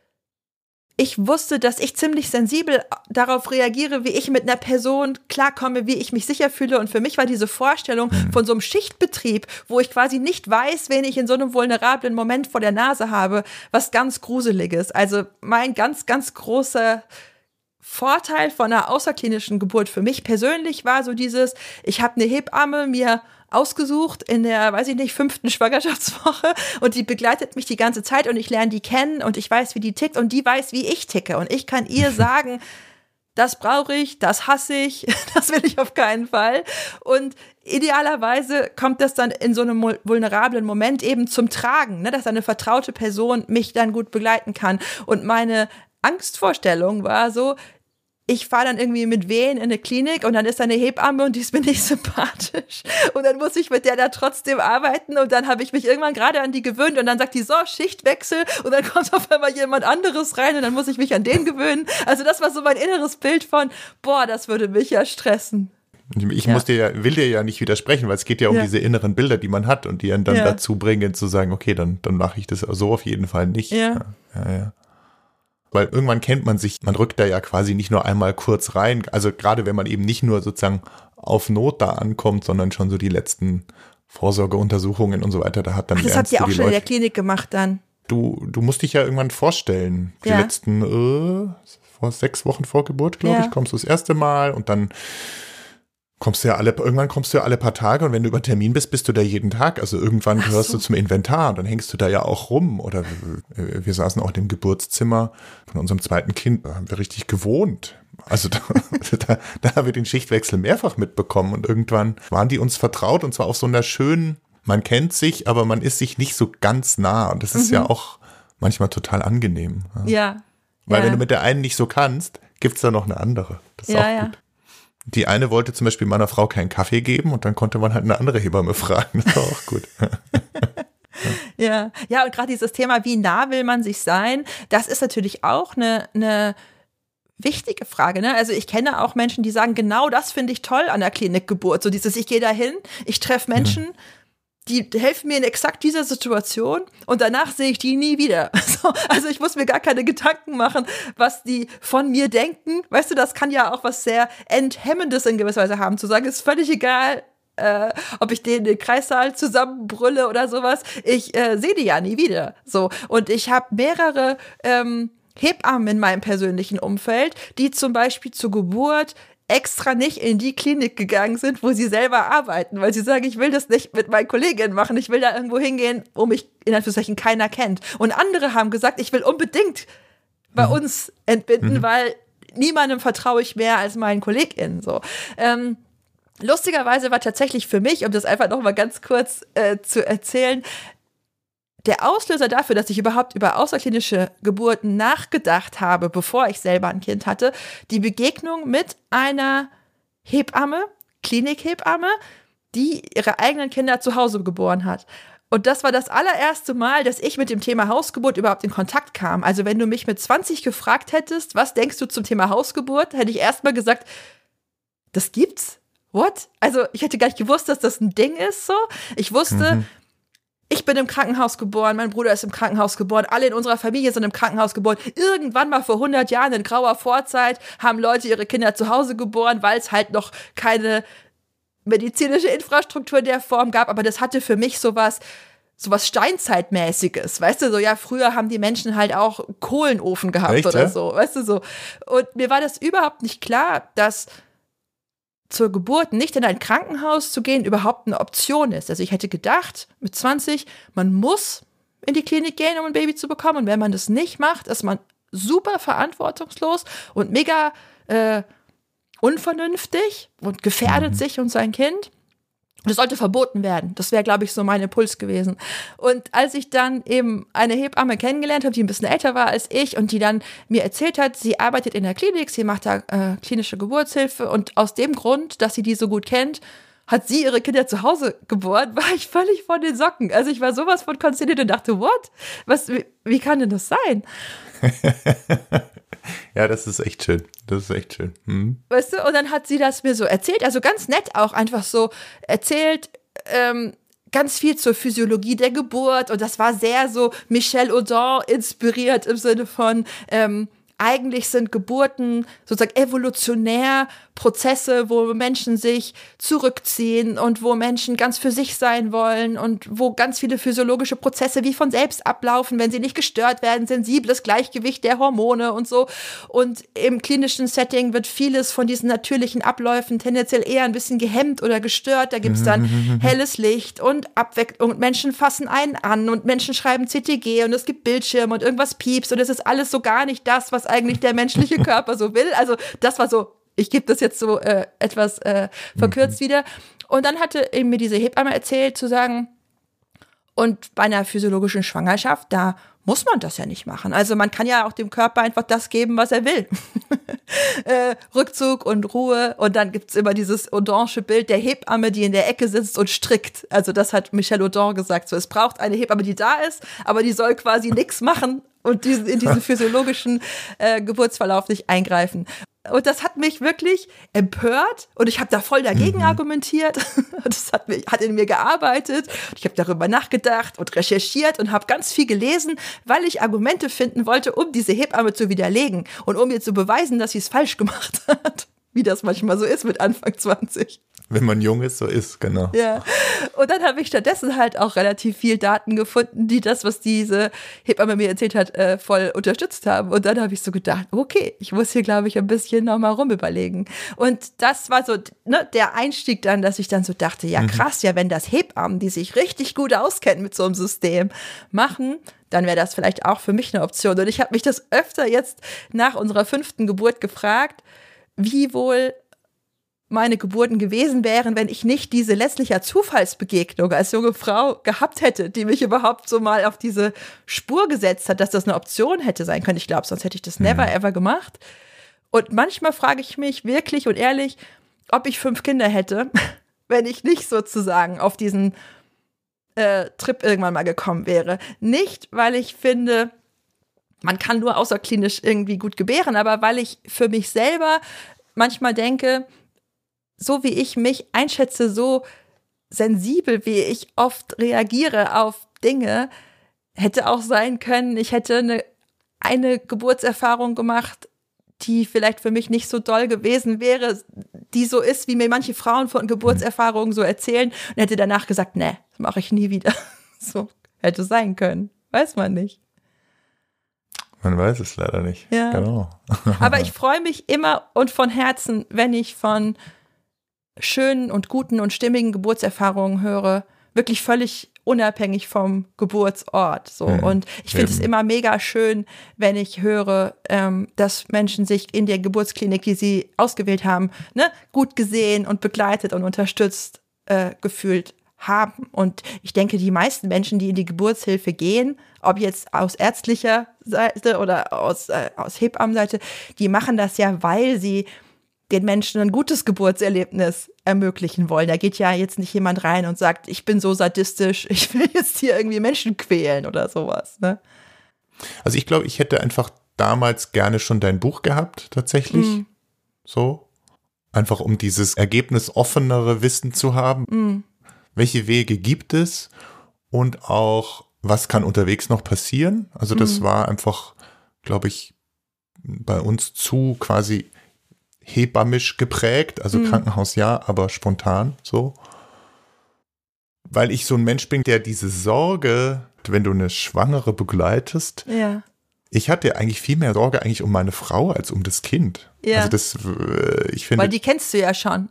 ich wusste, dass ich ziemlich sensibel darauf reagiere, wie ich mit einer Person klarkomme, wie ich mich sicher fühle. Und für mich war diese Vorstellung von so einem Schichtbetrieb, wo ich quasi nicht weiß, wen ich in so einem vulnerablen Moment vor der Nase habe, was ganz Gruseliges. Also mein ganz, ganz großer Vorteil von einer außerklinischen Geburt für mich persönlich war so dieses, ich habe eine Hebamme mir ausgesucht in der, weiß ich nicht, fünften Schwangerschaftswoche und die begleitet mich die ganze Zeit und ich lerne die kennen und ich weiß, wie die tickt und die weiß, wie ich ticke und ich kann ihr sagen, das brauche ich, das hasse ich, das will ich auf keinen Fall und idealerweise kommt das dann in so einem vulnerablen Moment eben zum Tragen, ne, dass eine vertraute Person mich dann gut begleiten kann und meine Angstvorstellung war so, ich fahre dann irgendwie mit Wehen in eine Klinik und dann ist da eine Hebamme und die ist mir nicht sympathisch. Und dann muss ich mit der da trotzdem arbeiten und dann habe ich mich irgendwann gerade an die gewöhnt und dann sagt die so, Schichtwechsel und dann kommt auf einmal jemand anderes rein und dann muss ich mich an den gewöhnen. Also das war so mein inneres Bild von, boah, das würde mich ja stressen. Ich muss dir ja, will dir ja nicht widersprechen, weil es geht ja um ja. diese inneren Bilder, die man hat und die einen dann ja. dazu bringen zu sagen, okay, dann, dann mache ich das so auf jeden Fall nicht. Ja, ja, ja. Weil irgendwann kennt man sich, man rückt da ja quasi nicht nur einmal kurz rein, also gerade wenn man eben nicht nur sozusagen auf Not da ankommt, sondern schon so die letzten Vorsorgeuntersuchungen und so weiter, da hat dann Ach, das habt ihr auch schon Leute, in der Klinik gemacht dann? Du, du musst dich ja irgendwann vorstellen, die ja. letzten, äh, vor sechs Wochen vor Geburt, glaube ja. ich, kommst du das erste Mal und dann kommst du ja alle, irgendwann kommst du ja alle paar Tage und wenn du über Termin bist, bist du da jeden Tag. Also irgendwann Ach gehörst so. du zum Inventar und dann hängst du da ja auch rum. Oder wir, wir saßen auch im Geburtszimmer von unserem zweiten Kind, da haben wir richtig gewohnt. Also da, da, da haben wir den Schichtwechsel mehrfach mitbekommen und irgendwann waren die uns vertraut und zwar auf so einer schönen, man kennt sich, aber man ist sich nicht so ganz nah und das ist mhm. ja auch manchmal total angenehm. Ja. Weil ja. wenn du mit der einen nicht so kannst, gibt es da noch eine andere. Das ist ja, auch ja. gut. Die eine wollte zum Beispiel meiner Frau keinen Kaffee geben und dann konnte man halt eine andere Hebamme fragen. Das war auch gut. ja. ja, und gerade dieses Thema, wie nah will man sich sein, das ist natürlich auch eine, eine wichtige Frage. Ne? Also ich kenne auch Menschen, die sagen, genau das finde ich toll an der Klinikgeburt. So dieses, ich gehe da hin, ich treffe Menschen, mhm. die helfen mir in exakt dieser Situation und danach sehe ich die nie wieder. Also ich muss mir gar keine Gedanken machen, was die von mir denken. Weißt du, das kann ja auch was sehr Enthemmendes in gewisser Weise haben, zu sagen, ist völlig egal, äh, ob ich den, den Kreissaal zusammenbrülle oder sowas. Ich äh, sehe die ja nie wieder. So. Und ich habe mehrere ähm, Hebammen in meinem persönlichen Umfeld, die zum Beispiel zur Geburt extra nicht in die Klinik gegangen sind, wo sie selber arbeiten, weil sie sagen, ich will das nicht mit meinen Kolleginnen machen, ich will da irgendwo hingehen, wo mich in Anführungszeichen keiner kennt. Und andere haben gesagt, ich will unbedingt bei mhm. uns entbinden, mhm. weil niemandem vertraue ich mehr als meinen KollegInnen. So. Ähm, lustigerweise war tatsächlich für mich, um das einfach noch mal ganz kurz äh, zu erzählen, der Auslöser dafür, dass ich überhaupt über außerklinische Geburten nachgedacht habe, bevor ich selber ein Kind hatte, die Begegnung mit einer Hebamme, Klinikhebamme, die ihre eigenen Kinder zu Hause geboren hat. Und das war das allererste Mal, dass ich mit dem Thema Hausgeburt überhaupt in Kontakt kam. Also wenn du mich mit zwanzig gefragt hättest, was denkst du zum Thema Hausgeburt, hätte ich erstmal gesagt, das gibt's? What? Also ich hätte gar nicht gewusst, dass das ein Ding ist. So, ich wusste, mhm. ich bin im Krankenhaus geboren, mein Bruder ist im Krankenhaus geboren, alle in unserer Familie sind im Krankenhaus geboren. Irgendwann mal vor hundert Jahren in grauer Vorzeit haben Leute ihre Kinder zu Hause geboren, weil es halt noch keine medizinische Infrastruktur in der Form gab, aber das hatte für mich sowas, sowas Steinzeitmäßiges, weißt du, so, ja, früher haben die Menschen halt auch Kohlenofen gehabt. Echt, oder ja? So, weißt du, so. Und mir war das überhaupt nicht klar, dass zur Geburt nicht in ein Krankenhaus zu gehen überhaupt eine Option ist. Also ich hätte gedacht, mit zwanzig, man muss in die Klinik gehen, um ein Baby zu bekommen, und wenn man das nicht macht, ist man super verantwortungslos und mega äh, unvernünftig und gefährdet mhm. sich und sein Kind. Das sollte verboten werden. Das wäre, glaube ich, so mein Impuls gewesen. Und als ich dann eben eine Hebamme kennengelernt habe, die ein bisschen älter war als ich und die dann mir erzählt hat, sie arbeitet in der Klinik, sie macht da äh, klinische Geburtshilfe, und aus dem Grund, dass sie die so gut kennt, hat sie ihre Kinder zu Hause geboren, war ich völlig von den Socken. Also ich war sowas von konsterniert und dachte, what? Was, wie, wie kann denn das sein? Ja, das ist echt schön. Das ist echt schön. Mhm. Weißt du, und dann hat sie das mir so erzählt, also ganz nett auch einfach so erzählt, ähm, ganz viel zur Physiologie der Geburt, und das war sehr so Michel Audin inspiriert im Sinne von, ähm, eigentlich sind Geburten sozusagen evolutionär Prozesse, wo Menschen sich zurückziehen und wo Menschen ganz für sich sein wollen und wo ganz viele physiologische Prozesse wie von selbst ablaufen, wenn sie nicht gestört werden, sensibles Gleichgewicht der Hormone und so. Und im klinischen Setting wird vieles von diesen natürlichen Abläufen tendenziell eher ein bisschen gehemmt oder gestört. Da gibt es dann helles Licht und Abwechslung und Menschen fassen einen an und Menschen schreiben C T G und es gibt Bildschirme und irgendwas piepst und es ist alles so gar nicht das, was eigentlich der menschliche Körper so will. Also das war so, ich gebe das jetzt so äh, etwas äh, verkürzt mhm. wieder. Und dann hatte eben mir diese Hebamme erzählt, zu sagen, und bei einer physiologischen Schwangerschaft, da muss man das ja nicht machen. Also man kann ja auch dem Körper einfach das geben, was er will. äh, Rückzug und Ruhe. Und dann gibt's immer dieses Audinsche Bild der Hebamme, die in der Ecke sitzt und strickt. Also das hat Michel Audin gesagt. So, es braucht eine Hebamme, die da ist, aber die soll quasi nichts machen und diesen, in diesen physiologischen äh, Geburtsverlauf nicht eingreifen. Und das hat mich wirklich empört und ich habe da voll dagegen mhm. argumentiert. Das hat, mich, hat in mir gearbeitet. Ich habe darüber nachgedacht und recherchiert und habe ganz viel gelesen, weil ich Argumente finden wollte, um diese Hebamme zu widerlegen und um ihr zu beweisen, dass sie es falsch gemacht hat. Wie das manchmal so ist mit Anfang zwanzig. Wenn man jung ist, so ist, genau. Ja, und dann habe ich stattdessen halt auch relativ viel Daten gefunden, die das, was diese Hebamme mir erzählt hat, äh, voll unterstützt haben. Und dann habe ich so gedacht, okay, ich muss hier, glaube ich, ein bisschen nochmal rumüberlegen. Und das war so ne, der Einstieg dann, dass ich dann so dachte, ja krass, ja, wenn das Hebammen, die sich richtig gut auskennen mit so einem System, machen, dann wäre das vielleicht auch für mich eine Option. Und ich habe mich das öfter jetzt nach unserer fünften Geburt gefragt, wie wohl meine Geburten gewesen wären, wenn ich nicht diese letztliche Zufallsbegegnung als junge Frau gehabt hätte, die mich überhaupt so mal auf diese Spur gesetzt hat, dass das eine Option hätte sein können. Ich glaube, sonst hätte ich das never ever gemacht. Und manchmal frage ich mich wirklich und ehrlich, ob ich fünf Kinder hätte, wenn ich nicht sozusagen auf diesen äh, Trip irgendwann mal gekommen wäre. Nicht, weil ich finde, man kann nur außerklinisch irgendwie gut gebären, aber weil ich für mich selber manchmal denke, so wie ich mich einschätze, so sensibel, wie ich oft reagiere auf Dinge, hätte auch sein können, ich hätte eine, eine Geburtserfahrung gemacht, die vielleicht für mich nicht so doll gewesen wäre, die so ist, wie mir manche Frauen von Geburtserfahrungen so erzählen, und hätte danach gesagt, nee, das mache ich nie wieder. So hätte sein können. Weiß man nicht. Man weiß es leider nicht. Ja. Genau. Aber ich freue mich immer und von Herzen, wenn ich von schönen und guten und stimmigen Geburtserfahrungen höre, wirklich völlig unabhängig vom Geburtsort. So. Mhm. Und ich finde es immer mega schön, wenn ich höre, ähm, dass Menschen sich in der Geburtsklinik, die sie ausgewählt haben, ne, gut gesehen und begleitet und unterstützt äh, gefühlt haben. Und ich denke, die meisten Menschen, die in die Geburtshilfe gehen, ob jetzt aus ärztlicher Seite oder aus, äh, aus Hebammenseite, die machen das ja, weil sie den Menschen ein gutes Geburtserlebnis ermöglichen wollen. Da geht ja jetzt nicht jemand rein und sagt, ich bin so sadistisch, ich will jetzt hier irgendwie Menschen quälen oder sowas. Ne? Also ich glaube, ich hätte einfach damals gerne schon dein Buch gehabt, tatsächlich. Mm. So. Einfach um dieses ergebnisoffenere Wissen zu haben. Mm. Welche Wege gibt es und auch, was kann unterwegs noch passieren? Also das mm. war einfach, glaube ich, bei uns zu quasi hebammisch geprägt, also mhm. Krankenhaus ja, aber spontan so. Weil ich so ein Mensch bin, der diese Sorge, wenn du eine Schwangere begleitest, ja. ich hatte eigentlich viel mehr Sorge eigentlich um meine Frau als um das Kind. Ja. Also das, ich finde. Weil die kennst du ja schon.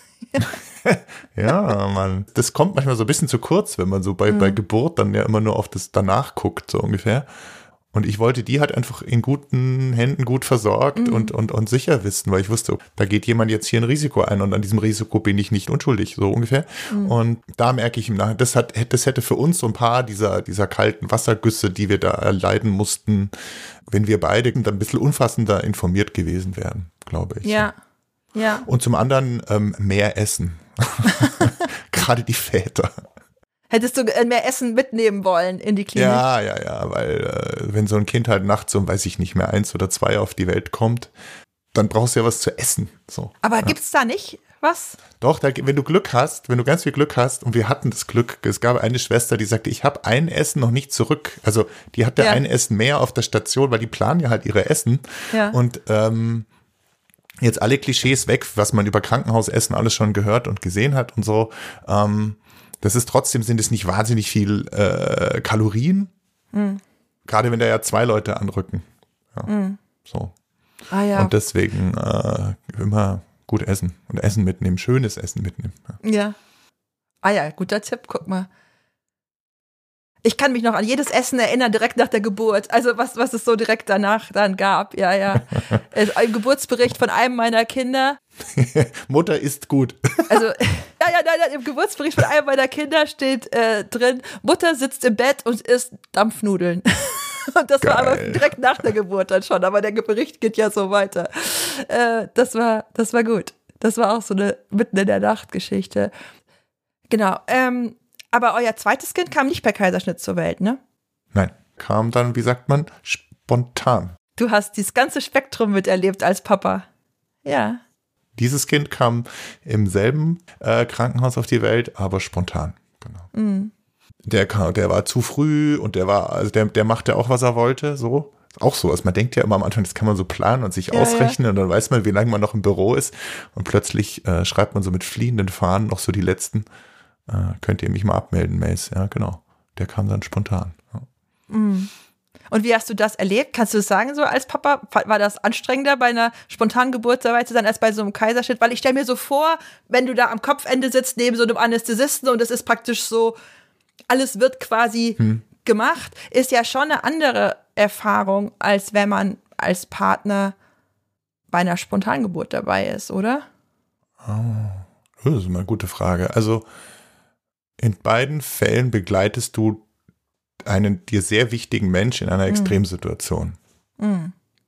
Ja, Mann. Das kommt manchmal so ein bisschen zu kurz, wenn man so bei, mhm. bei Geburt dann ja immer nur auf das danach guckt, so ungefähr. Und ich wollte die halt einfach in guten Händen gut versorgt mhm. und, und, und sicher wissen, weil ich wusste, da geht jemand jetzt hier ein Risiko ein und an diesem Risiko bin ich nicht unschuldig, so ungefähr. Mhm. Und da merke ich im Nachhinein, das hat, das hätte für uns so ein paar dieser, dieser kalten Wassergüsse, die wir da erleiden mussten, wenn wir beide dann ein bisschen umfassender informiert gewesen wären, glaube ich. Ja, ja. Und zum anderen ähm, mehr essen. Gerade die Väter. Hättest du mehr Essen mitnehmen wollen in die Klinik? Ja, ja, ja, weil äh, wenn so ein Kind halt nachts um, weiß ich nicht mehr, eins oder zwei auf die Welt kommt, dann brauchst du ja was zu essen. So. Aber ja. Gibt's da nicht was? Doch, da, wenn du Glück hast, wenn du ganz viel Glück hast, und wir hatten das Glück, es gab eine Schwester, die sagte, ich habe ein Essen noch nicht zurück. Also die hatte ja. ein Essen mehr auf der Station, weil die planen ja halt ihre Essen. Ja. Und ähm, jetzt alle Klischees weg, was man über Krankenhausessen alles schon gehört und gesehen hat und so. Ähm, Das ist trotzdem, sind es nicht wahnsinnig viel äh, Kalorien. Mm. Gerade wenn da ja zwei Leute anrücken. Ja, mm. so. Ah, ja. Und deswegen äh, immer gut essen und Essen mitnehmen, schönes Essen mitnehmen. Ja. ja. Ah ja, guter Tipp, guck mal. Ich kann mich noch an jedes Essen erinnern, direkt nach der Geburt. Also was, was es so direkt danach dann gab. Ja, ja. Ein Geburtsbericht von einem meiner Kinder. Mutter isst gut. Also, ja, ja, nein, nein, im Geburtsbericht von einem meiner Kinder steht äh, drin, Mutter sitzt im Bett und isst Dampfnudeln. Und das Geil. War aber direkt nach der Geburt dann schon, aber der Bericht geht ja so weiter. Äh, das war, das war gut. Das war auch so eine mitten in der Nacht Geschichte. Genau, ähm, aber euer zweites Kind kam nicht per Kaiserschnitt zur Welt, ne? Nein, kam dann, wie sagt man, spontan. Du hast dieses ganze Spektrum miterlebt als Papa. Ja. Dieses Kind kam im selben äh, Krankenhaus auf die Welt, aber spontan. Genau. Mhm. Der, kam, der war zu früh und der war, also der, der machte auch, was er wollte, so. Auch so, also man denkt ja immer am Anfang, das kann man so planen und sich ja, ausrechnen ja. und dann weiß man, wie lange man noch im Büro ist und plötzlich äh, schreibt man so mit fliehenden Fahnen noch so die letzten. Äh, könnt ihr mich mal abmelden, Mace? Ja, genau. Der kam dann spontan. Ja. Mm. Und wie hast du das erlebt? Kannst du das sagen, so als Papa? War das anstrengender, bei einer spontanen Geburt dabei zu sein, als bei so einem Kaiserschnitt? Weil ich stelle mir so vor, wenn du da am Kopfende sitzt, neben so einem Anästhesisten und es ist praktisch so, alles wird quasi hm. gemacht, ist ja schon eine andere Erfahrung, als wenn man als Partner bei einer Spontangeburt dabei ist, oder? Oh, das ist mal eine gute Frage. Also in beiden Fällen begleitest du einen dir sehr wichtigen Menschen in einer Extremsituation. Mm.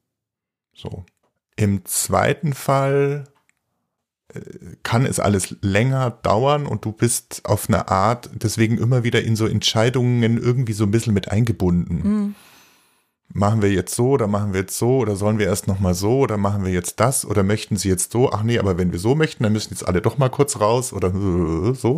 So. Im zweiten Fall äh, kann es alles länger dauern und du bist auf eine Art, deswegen immer wieder in so Entscheidungen irgendwie so ein bisschen mit eingebunden. Mm. Machen wir jetzt so oder machen wir jetzt so oder sollen wir erst nochmal so oder machen wir jetzt das oder möchten sie jetzt so? Ach nee, aber wenn wir so möchten, dann müssen jetzt alle doch mal kurz raus oder so.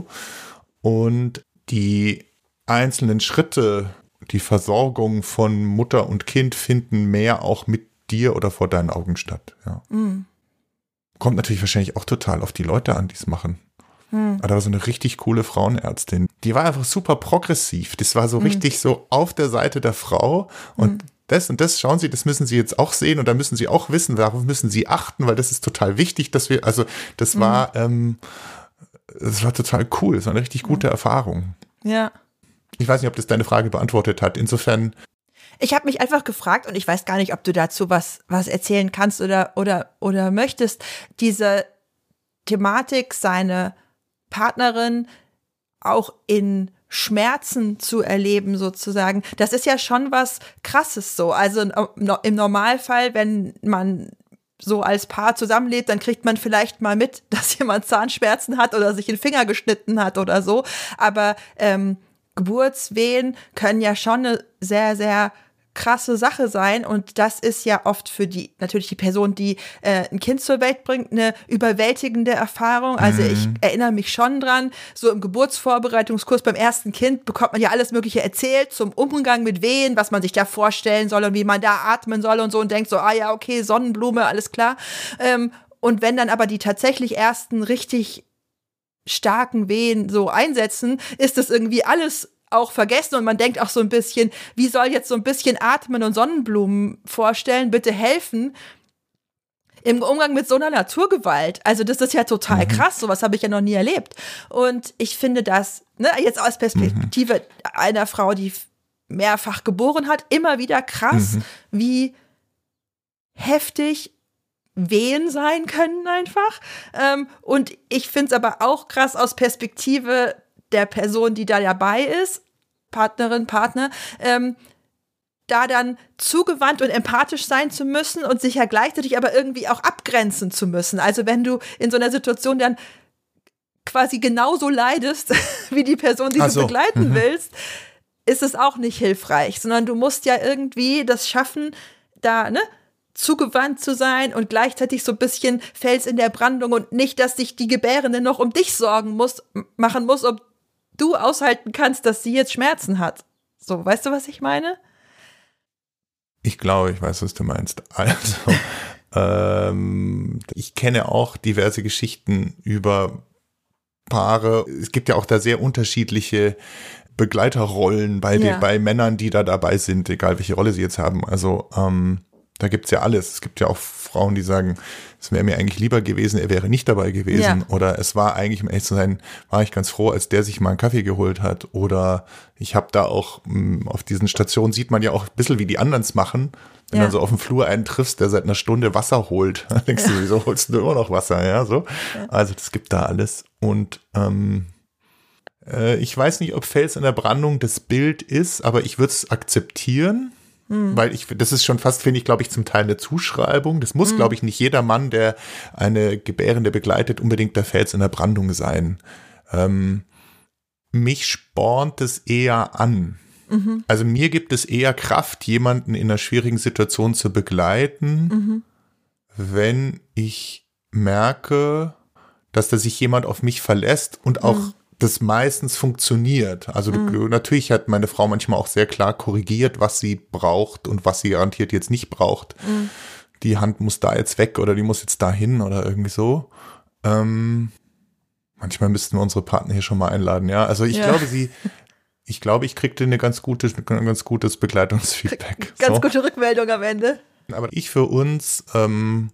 Und die einzelnen Schritte, die Versorgung von Mutter und Kind finden mehr auch mit dir oder vor deinen Augen statt. Ja. Mm. Kommt natürlich wahrscheinlich auch total auf die Leute an, die es machen. Mm. Aber da war so eine richtig coole Frauenärztin. Die war einfach super progressiv. Das war so mm. richtig so auf der Seite der Frau und mm. das und das, schauen Sie, das müssen Sie jetzt auch sehen und da müssen Sie auch wissen, darauf müssen Sie achten, weil das ist total wichtig, dass wir, also das mm. war, ähm, das war total cool, das war eine richtig gute mm. Erfahrung. Ja. Ich weiß nicht, ob das deine Frage beantwortet hat. Insofern. Ich habe mich einfach gefragt, und ich weiß gar nicht, ob du dazu was, was erzählen kannst oder, oder, oder möchtest, diese Thematik, seine Partnerin auch in Schmerzen zu erleben sozusagen, das ist ja schon was Krasses so. Also im Normalfall, wenn man so als Paar zusammenlebt, dann kriegt man vielleicht mal mit, dass jemand Zahnschmerzen hat oder sich den Finger geschnitten hat oder so. Aber ähm, Geburtswehen können ja schon eine sehr, sehr krasse Sache sein, und das ist ja oft für die, natürlich die Person, die äh, ein Kind zur Welt bringt, eine überwältigende Erfahrung. Also mhm. ich erinnere mich schon dran, so im Geburtsvorbereitungskurs beim ersten Kind bekommt man ja alles Mögliche erzählt zum Umgang mit Wehen, was man sich da vorstellen soll und wie man da atmen soll und so, und denkt so, ah ja, okay, Sonnenblume, alles klar. Ähm, und wenn dann aber die tatsächlich ersten richtig starken Wehen so einsetzen, ist das irgendwie alles auch vergessen, und man denkt auch so ein bisschen, wie soll jetzt so ein bisschen Atmen und Sonnenblumen vorstellen, bitte helfen im Umgang mit so einer Naturgewalt. Also das ist ja total mhm. krass, sowas habe ich ja noch nie erlebt. Und ich finde das, ne, jetzt aus Perspektive mhm. einer Frau, die mehrfach geboren hat, immer wieder krass, mhm. wie heftig Wehen sein können einfach. Ähm, und ich finde es aber auch krass aus Perspektive der Person, die da dabei ist, Partnerin, Partner, ähm, da dann zugewandt und empathisch sein zu müssen und sich ja gleichzeitig aber irgendwie auch abgrenzen zu müssen. Also wenn du in so einer Situation dann quasi genauso leidest, wie die Person, die Ach so. du begleiten mhm. willst, ist es auch nicht hilfreich, sondern du musst ja irgendwie das schaffen, da, ne, zugewandt zu sein und gleichzeitig so ein bisschen Fels in der Brandung, und nicht, dass sich die Gebärende noch um dich sorgen muss, machen muss, ob du aushalten kannst, dass sie jetzt Schmerzen hat. So, weißt du, was ich meine? Ich glaube, ich weiß, was du meinst. Also, ähm, ich kenne auch diverse Geschichten über Paare. Es gibt ja auch da sehr unterschiedliche Begleiterrollen bei, ja. den, bei Männern, die da dabei sind, egal welche Rolle sie jetzt haben. Also, ähm, da gibt's ja alles. Es gibt ja auch Frauen, die sagen, es wäre mir eigentlich lieber gewesen, er wäre nicht dabei gewesen. Ja. Oder es war eigentlich, um ehrlich zu sein, war ich ganz froh, als der sich mal einen Kaffee geholt hat. Oder ich habe da auch mh, auf diesen Stationen sieht man ja auch ein bisschen, wie die anderen es machen. Wenn ja. dann so auf dem Flur einen triffst, der seit einer Stunde Wasser holt. Dann denkst du, wieso holst du immer noch Wasser? Ja, so. Ja. Also das gibt da alles. Und ähm, äh, ich weiß nicht, ob Fels in der Brandung das Bild ist, aber ich würde es akzeptieren. Hm. Weil ich, das ist schon fast, finde ich, glaube ich, zum Teil eine Zuschreibung. Das muss, hm. glaube ich, nicht jeder Mann, der eine Gebärende begleitet, unbedingt der Fels in der Brandung sein. Ähm, mich spornt es eher an. Mhm. Also mir gibt es eher Kraft, jemanden in einer schwierigen Situation zu begleiten, mhm. wenn ich merke, dass da sich jemand auf mich verlässt und auch mhm. das meistens funktioniert. Also mhm. natürlich hat meine Frau manchmal auch sehr klar korrigiert, was sie braucht und was sie garantiert jetzt nicht braucht. Mhm. Die Hand muss da jetzt weg oder die muss jetzt da hin oder irgendwie so. Ähm, manchmal müssten wir unsere Partner hier schon mal einladen, ja. Also ich ja. glaube, sie, ich glaube, ich kriegte eine ganz gute, ein ganz gutes Begleitungsfeedback. Ganz so. gute Rückmeldung am Ende. Aber ich für uns ähm,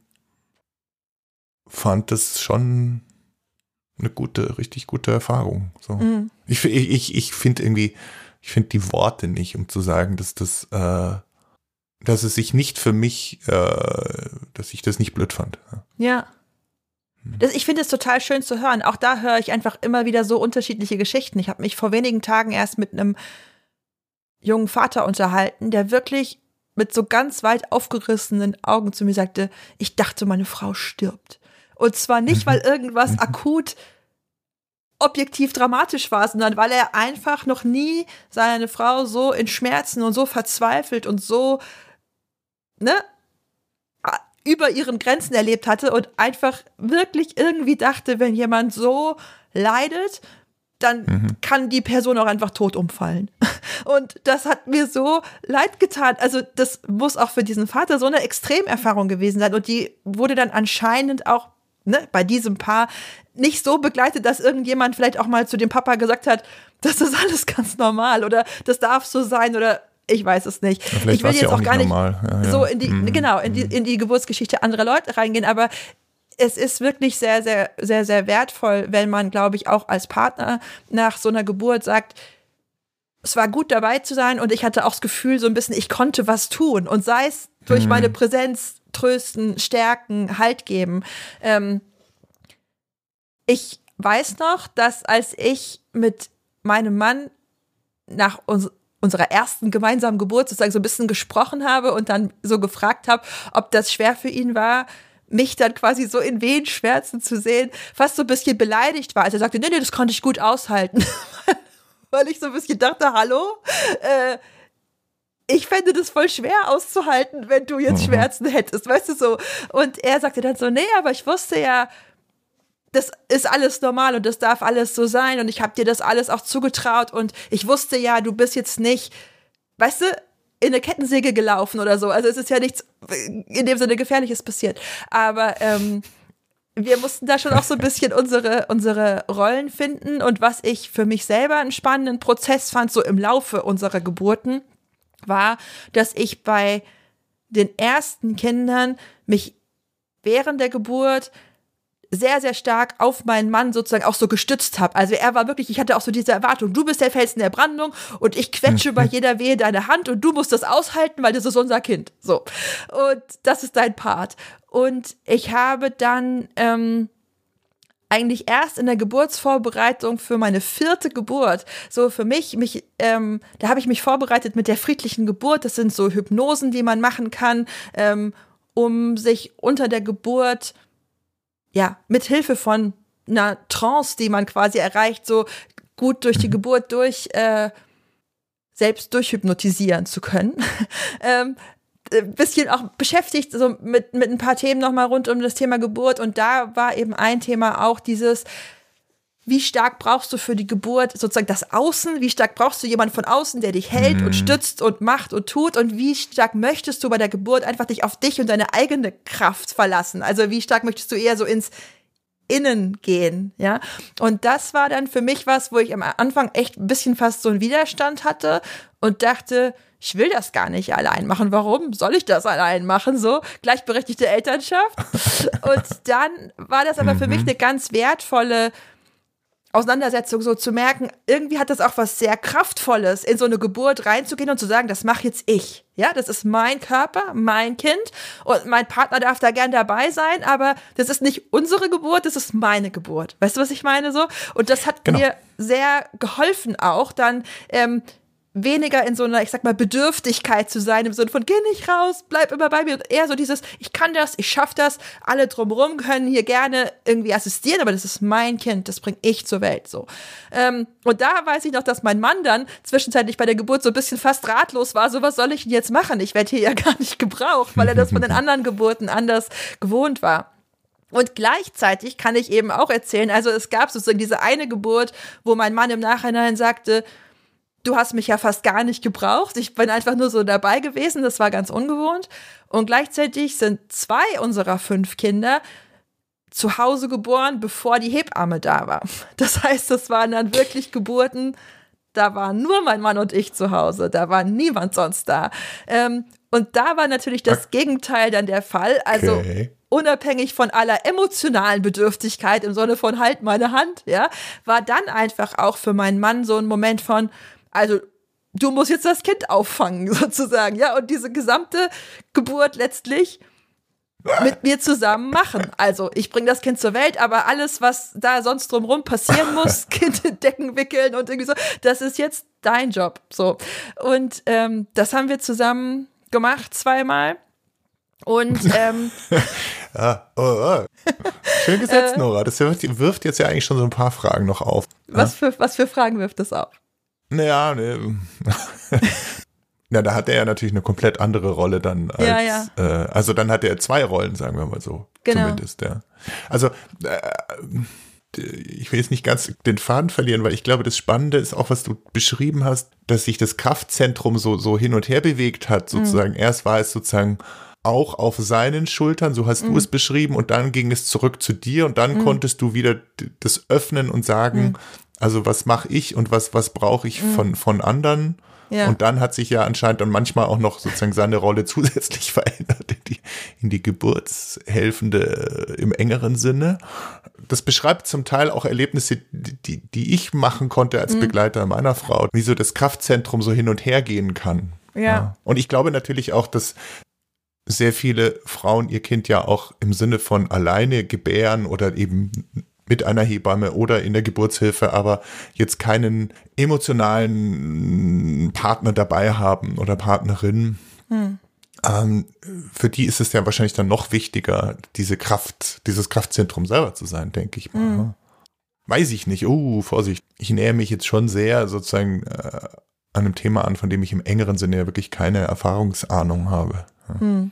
fand das schon eine gute, richtig gute Erfahrung. So. Mhm. Ich, ich, ich finde irgendwie, ich finde die Worte nicht, um zu sagen, dass das, äh, dass es sich nicht für mich, äh, dass ich das nicht blöd fand. Ja. Das, ich finde es total schön zu hören. Auch da höre ich einfach immer wieder so unterschiedliche Geschichten. Ich habe mich vor wenigen Tagen erst mit einem jungen Vater unterhalten, der wirklich mit so ganz weit aufgerissenen Augen zu mir sagte, ich dachte, meine Frau stirbt. Und zwar nicht, weil irgendwas akut objektiv dramatisch war, sondern weil er einfach noch nie seine Frau so in Schmerzen und so verzweifelt und so, ne, über ihren Grenzen erlebt hatte und einfach wirklich irgendwie dachte, wenn jemand so leidet, dann mhm. kann die Person auch einfach tot umfallen. Und das hat mir so leid getan. Also das muss auch für diesen Vater so eine Extremerfahrung gewesen sein. Und die wurde dann anscheinend auch, ne, bei diesem Paar nicht so begleitet, dass irgendjemand vielleicht auch mal zu dem Papa gesagt hat, das ist alles ganz normal oder das darf so sein oder ich weiß es nicht. Ja, ich will jetzt auch, auch gar nicht ja, ja. so in die, mhm. genau, in die, in die Geburtsgeschichte anderer Leute reingehen, aber es ist wirklich sehr, sehr, sehr, sehr wertvoll, wenn man, glaube ich, auch als Partner nach so einer Geburt sagt, es war gut dabei zu sein und ich hatte auch das Gefühl, so ein bisschen, ich konnte was tun und sei es durch mhm. meine Präsenz trösten, stärken, Halt geben. Ähm, ich weiß noch, dass als ich mit meinem Mann nach uns, unserer ersten gemeinsamen Geburt sozusagen so ein bisschen gesprochen habe und dann so gefragt habe, ob das schwer für ihn war, mich dann quasi so in Wehenschmerzen zu sehen, fast so ein bisschen beleidigt war. Also er sagte, nee, nee, das konnte ich gut aushalten. Weil ich so ein bisschen dachte, hallo, äh, ich fände das voll schwer auszuhalten, wenn du jetzt mhm. Schmerzen hättest, weißt du so. Und er sagte dann so, nee, aber ich wusste ja, das ist alles normal und das darf alles so sein und ich habe dir das alles auch zugetraut und ich wusste ja, du bist jetzt nicht, weißt du, in eine Kettensäge gelaufen oder so. Also es ist ja nichts in dem Sinne Gefährliches passiert. Aber ähm, wir mussten da schon auch so ein bisschen unsere, unsere Rollen finden und was ich für mich selber einen spannenden Prozess fand, so im Laufe unserer Geburten, war, dass ich bei den ersten Kindern mich während der Geburt sehr, sehr stark auf meinen Mann sozusagen auch so gestützt habe. Also er war wirklich, ich hatte auch so diese Erwartung, du bist der Felsen der Brandung und ich quetsche bei jeder Wehe deine Hand und du musst das aushalten, weil das ist unser Kind. So. Und das ist dein Part. Und ich habe dann ähm, eigentlich erst in der Geburtsvorbereitung für meine vierte Geburt, so für mich, mich ähm, da habe ich mich vorbereitet mit der friedlichen Geburt. Das sind so Hypnosen, die man machen kann, ähm, um sich unter der Geburt ja, mit Hilfe von einer Trance, die man quasi erreicht, so gut durch die Geburt durch, äh, selbst durchhypnotisieren zu können. ähm, ein bisschen auch beschäftigt, so mit, mit ein paar Themen nochmal rund um das Thema Geburt. Und da war eben ein Thema auch dieses, wie stark brauchst du für die Geburt sozusagen das Außen, wie stark brauchst du jemanden von außen, der dich hält mhm. und stützt und macht und tut und wie stark möchtest du bei der Geburt einfach dich auf dich und deine eigene Kraft verlassen, also wie stark möchtest du eher so ins Innen gehen, ja, und das war dann für mich was, wo ich am Anfang echt ein bisschen fast so einen Widerstand hatte und dachte, ich will das gar nicht allein machen, warum soll ich das allein machen, so, gleichberechtigte Elternschaft und dann war das aber für mich eine ganz wertvolle Auseinandersetzung, so zu merken, irgendwie hat das auch was sehr Kraftvolles, in so eine Geburt reinzugehen und zu sagen, das mache jetzt ich. Ja, das ist mein Körper, mein Kind und mein Partner darf da gern dabei sein, aber das ist nicht unsere Geburt, das ist meine Geburt. Weißt du, was ich meine so? Und das hat genau. mir sehr geholfen auch, dann ähm, weniger in so einer, ich sag mal, Bedürftigkeit zu sein, im Sinne von, geh nicht raus, bleib immer bei mir. Und eher so dieses, ich kann das, ich schaff das, alle drumherum können hier gerne irgendwie assistieren, aber das ist mein Kind, das bringe ich zur Welt, so. Ähm, und da weiß ich noch, dass mein Mann dann zwischenzeitlich bei der Geburt so ein bisschen fast ratlos war, so, was soll ich denn jetzt machen? Ich werde hier ja gar nicht gebraucht, weil er das von den anderen Geburten anders gewohnt war. Und gleichzeitig kann ich eben auch erzählen, also es gab sozusagen diese eine Geburt, wo mein Mann im Nachhinein sagte, du hast mich ja fast gar nicht gebraucht. Ich bin einfach nur so dabei gewesen. Das war ganz ungewohnt. Und gleichzeitig sind zwei unserer fünf Kinder zu Hause geboren, bevor die Hebamme da war. Das heißt, das waren dann wirklich Geburten, da waren nur mein Mann und ich zu Hause. Da war niemand sonst da. Ähm, und da war natürlich das Gegenteil dann der Fall. Also okay. Unabhängig von aller emotionalen Bedürftigkeit im Sinne von halt meine Hand, ja, war dann einfach auch für meinen Mann so ein Moment von, also du musst jetzt das Kind auffangen, sozusagen, ja, und diese gesamte Geburt letztlich mit mir zusammen machen. Also ich bringe das Kind zur Welt, aber alles, was da sonst drumherum passieren muss, Kind in Decken wickeln und irgendwie so, das ist jetzt dein Job, so. Und ähm, das haben wir zusammen gemacht, zweimal. Und ähm, ja, oh, oh. Schön gesetzt, Nora. Das wirft, wirft jetzt ja eigentlich schon so ein paar Fragen noch auf. Was für, was für Fragen wirft das auf? Naja, ne. Ja, da hat er ja natürlich eine komplett andere Rolle dann als, ja, ja. Äh, also dann hat er zwei Rollen, sagen wir mal so, genau. Zumindest, ja. Also, äh, ich will jetzt nicht ganz den Faden verlieren, weil ich glaube, das Spannende ist auch, was du beschrieben hast, dass sich das Kraftzentrum so, so hin und her bewegt hat, sozusagen. Mhm. Erst war es sozusagen auch auf seinen Schultern, so hast mhm. du es beschrieben, und dann ging es zurück zu dir und dann mhm. konntest du wieder das öffnen und sagen, mhm. also was mache ich und was, was brauche ich mhm. von, von anderen? Ja. Und dann hat sich ja anscheinend dann manchmal auch noch sozusagen seine Rolle zusätzlich verändert in die, in die Geburtshelfende im engeren Sinne. das beschreibt zum Teil auch Erlebnisse, die, die ich machen konnte als mhm. Begleiter meiner Frau, wie so das Kraftzentrum so hin und her gehen kann. Ja. ja. Und ich glaube natürlich auch, dass sehr viele Frauen ihr Kind ja auch im Sinne von alleine gebären oder eben mit einer Hebamme oder in der Geburtshilfe, aber jetzt keinen emotionalen Partner dabei haben oder Partnerin. Hm. Ähm, für die ist es ja wahrscheinlich dann noch wichtiger, diese Kraft, dieses Kraftzentrum selber zu sein, denke ich mal. Hm. Weiß ich nicht. Oh, Vorsicht. Ich nähere mich jetzt schon sehr sozusagen äh, an einem Thema an, von dem ich im engeren Sinne ja wirklich keine Erfahrungsahnung habe. Ja. Hm.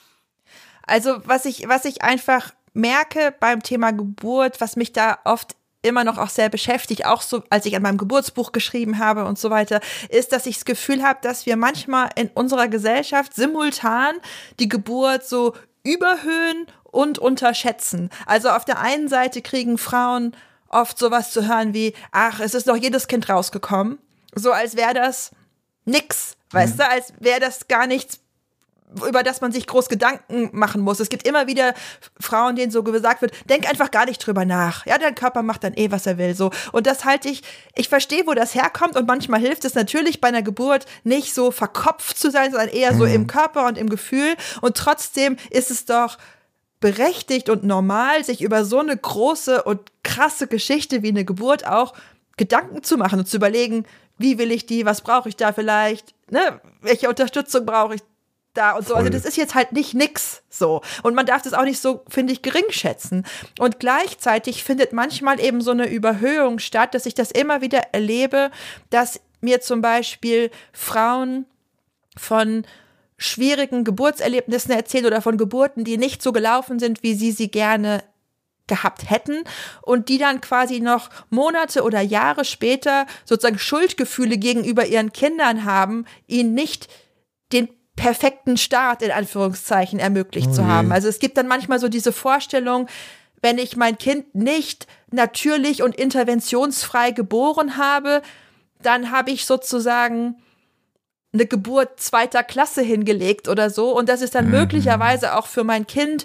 Also was ich, was ich einfach merke beim Thema Geburt, was mich da oft immer noch auch sehr beschäftigt, auch so, als ich an meinem Geburtsbuch geschrieben habe und so weiter, ist, dass ich das Gefühl habe, dass wir manchmal in unserer Gesellschaft simultan die Geburt so überhöhen und unterschätzen. Also auf der einen Seite kriegen Frauen oft sowas zu hören wie, ach, es ist doch jedes Kind rausgekommen. So als wäre das nix, weißt mhm. du, als wäre das gar nichts, über das man sich groß Gedanken machen muss. Es gibt immer wieder Frauen, denen so gesagt wird, denk einfach gar nicht drüber nach. Ja, dein Körper macht dann eh, was er will. So. Und das halte ich, ich verstehe, wo das herkommt und manchmal hilft es natürlich bei einer Geburt nicht so verkopft zu sein, sondern eher so mhm. im Körper und im Gefühl. Und trotzdem ist es doch berechtigt und normal, sich über so eine große und krasse Geschichte wie eine Geburt auch Gedanken zu machen und zu überlegen, wie will ich die, was brauche ich da vielleicht, ne? Welche Unterstützung brauche ich da und so. Voll. Also das ist jetzt halt nicht nix so. Und man darf das auch nicht so, finde ich, gering schätzen. Und gleichzeitig findet manchmal eben so eine Überhöhung statt, dass ich das immer wieder erlebe, dass mir zum Beispiel Frauen von schwierigen Geburtserlebnissen erzählen oder von Geburten, die nicht so gelaufen sind, wie sie sie gerne gehabt hätten und die dann quasi noch Monate oder Jahre später sozusagen Schuldgefühle gegenüber ihren Kindern haben, ihnen nicht den perfekten Start in Anführungszeichen ermöglicht okay. zu haben. Also es gibt dann manchmal so diese Vorstellung, wenn ich mein Kind nicht natürlich und interventionsfrei geboren habe, dann habe ich sozusagen eine Geburt zweiter Klasse hingelegt oder so und das ist dann mhm. möglicherweise auch für mein Kind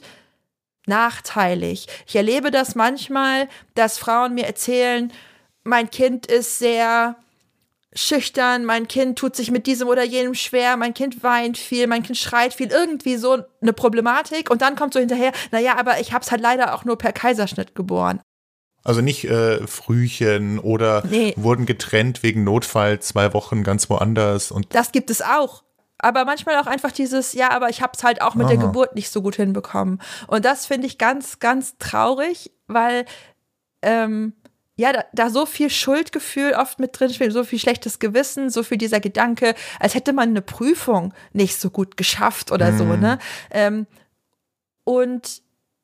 nachteilig. Ich erlebe das manchmal, dass Frauen mir erzählen, mein Kind ist sehr schüchtern, mein Kind tut sich mit diesem oder jenem schwer, mein Kind weint viel, mein Kind schreit viel, irgendwie so eine Problematik und dann kommt so hinterher, naja, aber ich hab's halt leider auch nur per Kaiserschnitt geboren. Also nicht äh, Frühchen oder nee. wurden getrennt wegen Notfall zwei Wochen ganz woanders. Und das gibt es auch. Aber manchmal auch einfach dieses, ja, aber ich hab's halt auch mit Aha. der Geburt nicht so gut hinbekommen. Und das finde ich ganz, ganz traurig, weil ähm, ja, da, da so viel Schuldgefühl oft mit drin spielt, so viel schlechtes Gewissen, so viel dieser Gedanke, als hätte man eine Prüfung nicht so gut geschafft oder mhm. so, ne? Ähm, und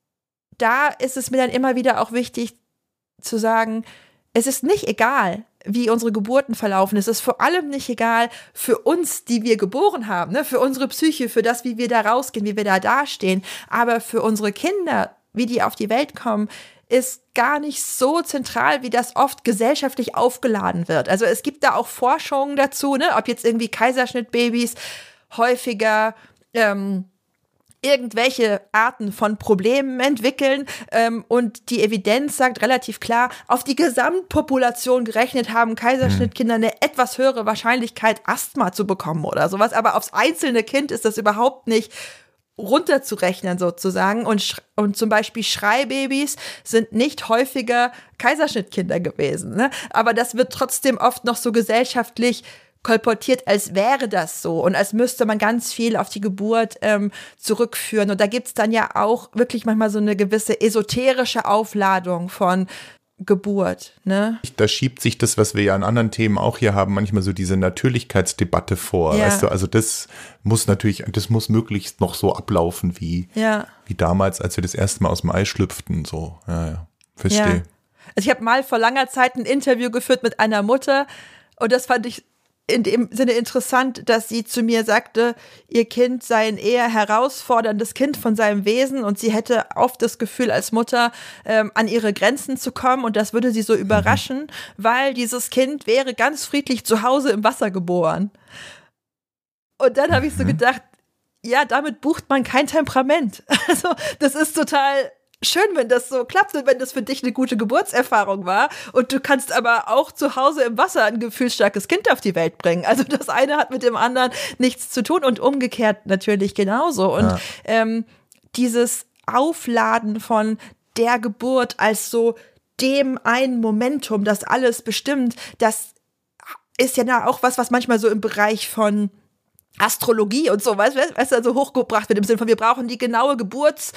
da ist es mir dann immer wieder auch wichtig zu sagen, es ist nicht egal, wie unsere Geburten verlaufen. Es ist vor allem nicht egal für uns, die wir geboren haben, ne? Für unsere Psyche, für das, wie wir da rausgehen, wie wir da dastehen. Aber für unsere Kinder, wie die auf die Welt kommen, ist gar nicht so zentral, wie das oft gesellschaftlich aufgeladen wird. Also es gibt da auch Forschungen dazu, ne? Ob jetzt irgendwie Kaiserschnittbabys häufiger ähm, irgendwelche Arten von Problemen entwickeln ähm, und die Evidenz sagt relativ klar, auf die Gesamtpopulation gerechnet haben Kaiserschnittkinder eine etwas höhere Wahrscheinlichkeit, Asthma zu bekommen oder sowas, aber aufs einzelne Kind ist das überhaupt nicht runterzurechnen sozusagen und, und zum Beispiel Schreibabys sind nicht häufiger Kaiserschnittkinder gewesen, ne? Aber das wird trotzdem oft noch so gesellschaftlich kolportiert, als wäre das so und als müsste man ganz viel auf die Geburt ähm, zurückführen. Und da gibt's dann ja auch wirklich manchmal so eine gewisse esoterische Aufladung von Geburt, ne? Da schiebt sich das, was wir ja an anderen Themen auch hier haben, manchmal so diese Natürlichkeitsdebatte vor, ja. Weißt du, also das muss natürlich, das muss möglichst noch so ablaufen wie, ja. wie damals, als wir das erste Mal aus dem Ei schlüpften, so, ja, ja, verstehe. Ja. Also ich habe mal vor langer Zeit ein Interview geführt mit einer Mutter und das fand ich in dem Sinne interessant, dass sie zu mir sagte, ihr Kind sei ein eher herausforderndes Kind von seinem Wesen und sie hätte oft das Gefühl als Mutter ähm, an ihre Grenzen zu kommen und das würde sie so überraschen, weil dieses Kind wäre ganz friedlich zu Hause im Wasser geboren. Und dann habe ich so gedacht, ja, damit bucht man kein Temperament. Also das ist total schön, wenn das so klappt und wenn das für dich eine gute Geburtserfahrung war. Und du kannst aber auch zu Hause im Wasser ein gefühlsstarkes Kind auf die Welt bringen. Also das eine hat mit dem anderen nichts zu tun und umgekehrt natürlich genauso. Und ja. ähm, dieses Aufladen von der Geburt als so dem einen Momentum, das alles bestimmt, das ist ja auch was, was manchmal so im Bereich von Astrologie und so, weißt du, weißt du, so hochgebracht wird im Sinne von, wir brauchen die genaue Geburts-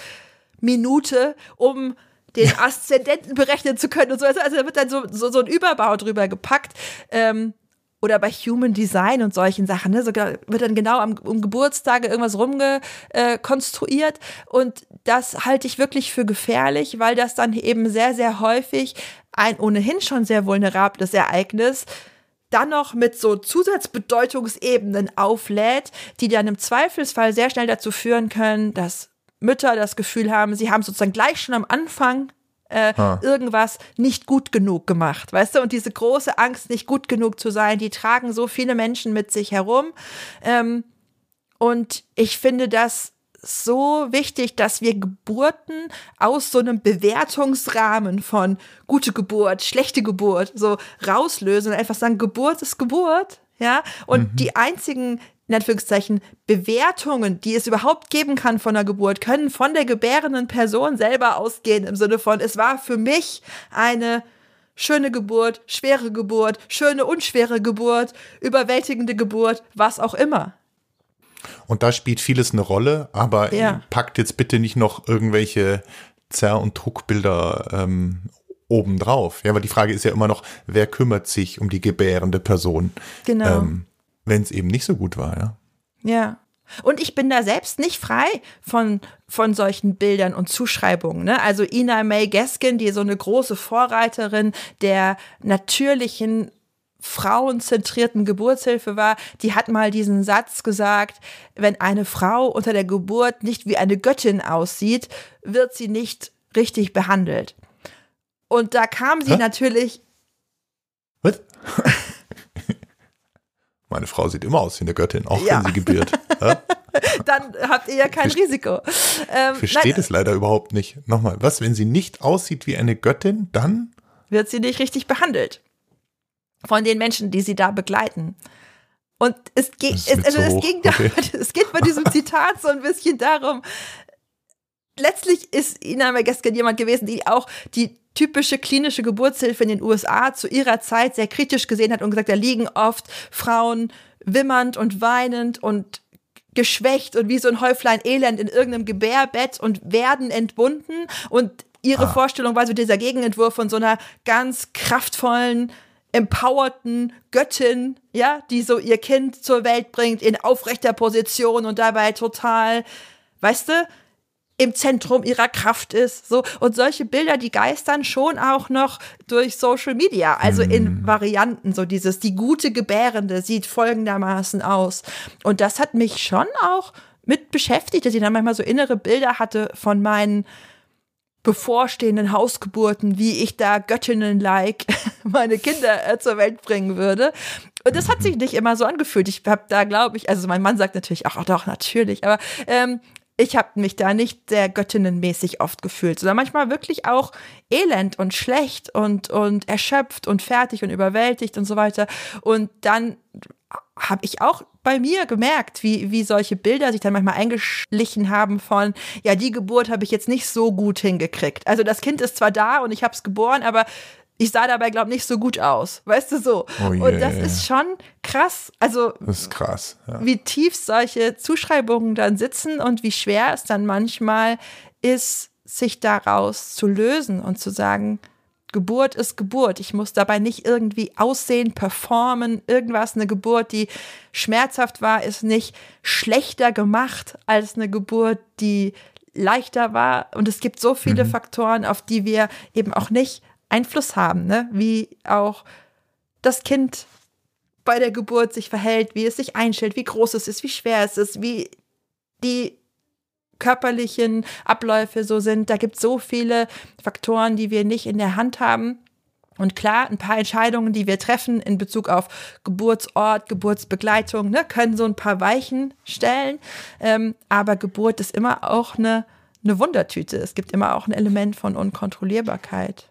Minute, um den Aszendenten berechnen zu können und so. Also da wird dann so, so, so ein Überbau drüber gepackt. Ähm, oder bei Human Design und solchen Sachen, ne? So wird dann genau am, um Geburtstage irgendwas rumgekonstruiert. Äh, und das halte ich wirklich für gefährlich, weil das dann eben sehr, sehr häufig ein ohnehin schon sehr vulnerables Ereignis dann noch mit so Zusatzbedeutungsebenen auflädt, die dann im Zweifelsfall sehr schnell dazu führen können, dass Mütter das Gefühl haben, sie haben sozusagen gleich schon am Anfang äh, ah. irgendwas nicht gut genug gemacht, weißt du? Und diese große Angst, nicht gut genug zu sein, die tragen so viele Menschen mit sich herum. Ähm, und ich finde das so wichtig, dass wir Geburten aus so einem Bewertungsrahmen von gute Geburt, schlechte Geburt so rauslösen und einfach sagen, Geburt ist Geburt, ja? Und mhm. die einzigen in Anführungszeichen, Bewertungen, die es überhaupt geben kann von der Geburt, können von der gebärenden Person selber ausgehen, im Sinne von, es war für mich eine schöne Geburt, schwere Geburt, schöne und schwere Geburt, überwältigende Geburt, was auch immer. Und da spielt vieles eine Rolle, aber ja. packt jetzt bitte nicht noch irgendwelche Zerr- und Druckbilder ähm, obendrauf. Ja, weil die Frage ist ja immer noch, wer kümmert sich um die gebärende Person? Genau. Ähm, wenn es eben nicht so gut war, ja. Ja. Und ich bin da selbst nicht frei von, von solchen Bildern und Zuschreibungen. Ne? Also Ina May Gaskin, die so eine große Vorreiterin der natürlichen, frauenzentrierten Geburtshilfe war, die hat mal diesen Satz gesagt, wenn eine Frau unter der Geburt nicht wie eine Göttin aussieht, wird sie nicht richtig behandelt. Und da kam sie Hä? natürlich... Was? Meine Frau sieht immer aus wie eine Göttin, auch ja. wenn sie gebiert. Ja? Dann habt ihr ja kein Verste- Risiko. Ähm, Versteht nein, es leider überhaupt nicht. Nochmal, was, wenn sie nicht aussieht wie eine Göttin, dann? Wird sie nicht richtig behandelt. Von den Menschen, die sie da begleiten. Und es, ge- es, also so es, ging okay. da, es geht bei diesem Zitat so ein bisschen darum, letztlich ist Ina May Gaskin jemand gewesen, die auch die typische klinische Geburtshilfe in den U S A zu ihrer Zeit sehr kritisch gesehen hat und gesagt, da liegen oft Frauen wimmernd und weinend und geschwächt und wie so ein Häuflein Elend in irgendeinem Gebärbett und werden entbunden. Und ihre ah. Vorstellung war so dieser Gegenentwurf von so einer ganz kraftvollen, empowerten Göttin, ja, die so ihr Kind zur Welt bringt in aufrechter Position und dabei total, weißt du, im Zentrum ihrer Kraft ist, so. Und solche Bilder, die geistern schon auch noch durch Social Media, also in mm. Varianten, so dieses, die gute Gebärende sieht folgendermaßen aus. Und das hat mich schon auch mit beschäftigt, dass ich dann manchmal so innere Bilder hatte von meinen bevorstehenden Hausgeburten, wie ich da Göttinnen-like meine Kinder äh, zur Welt bringen würde. Und das hat sich nicht immer so angefühlt. Ich habe da, glaube ich, also mein Mann sagt natürlich, ach doch, natürlich, aber ähm, ich habe mich da nicht sehr göttinnenmäßig oft gefühlt, sondern manchmal wirklich auch elend und schlecht und, und erschöpft und fertig und überwältigt und so weiter. Und dann habe ich auch bei mir gemerkt, wie, wie solche Bilder sich dann manchmal eingeschlichen haben von, ja, die Geburt habe ich jetzt nicht so gut hingekriegt. Also das Kind ist zwar da und ich habe es geboren, aber ich sah dabei, glaube ich, nicht so gut aus. Weißt du, so. Oh yeah. Und das ist schon krass. Also, das ist krass. Ja. Wie tief solche Zuschreibungen dann sitzen und wie schwer es dann manchmal ist, sich daraus zu lösen und zu sagen, Geburt ist Geburt. Ich muss dabei nicht irgendwie aussehen, performen, irgendwas. Eine Geburt, die schmerzhaft war, ist nicht schlechter gemacht als eine Geburt, die leichter war. Und es gibt so viele mhm. Faktoren, auf die wir eben auch nicht Einfluss haben, ne? Wie auch das Kind bei der Geburt sich verhält, wie es sich einstellt, wie groß es ist, wie schwer es ist, wie die körperlichen Abläufe so sind. Da gibt es so viele Faktoren, die wir nicht in der Hand haben. Und klar, ein paar Entscheidungen, die wir treffen in Bezug auf Geburtsort, Geburtsbegleitung, ne, können so ein paar Weichen stellen. Ähm, aber Geburt ist immer auch eine eine Wundertüte. Es gibt immer auch ein Element von Unkontrollierbarkeit.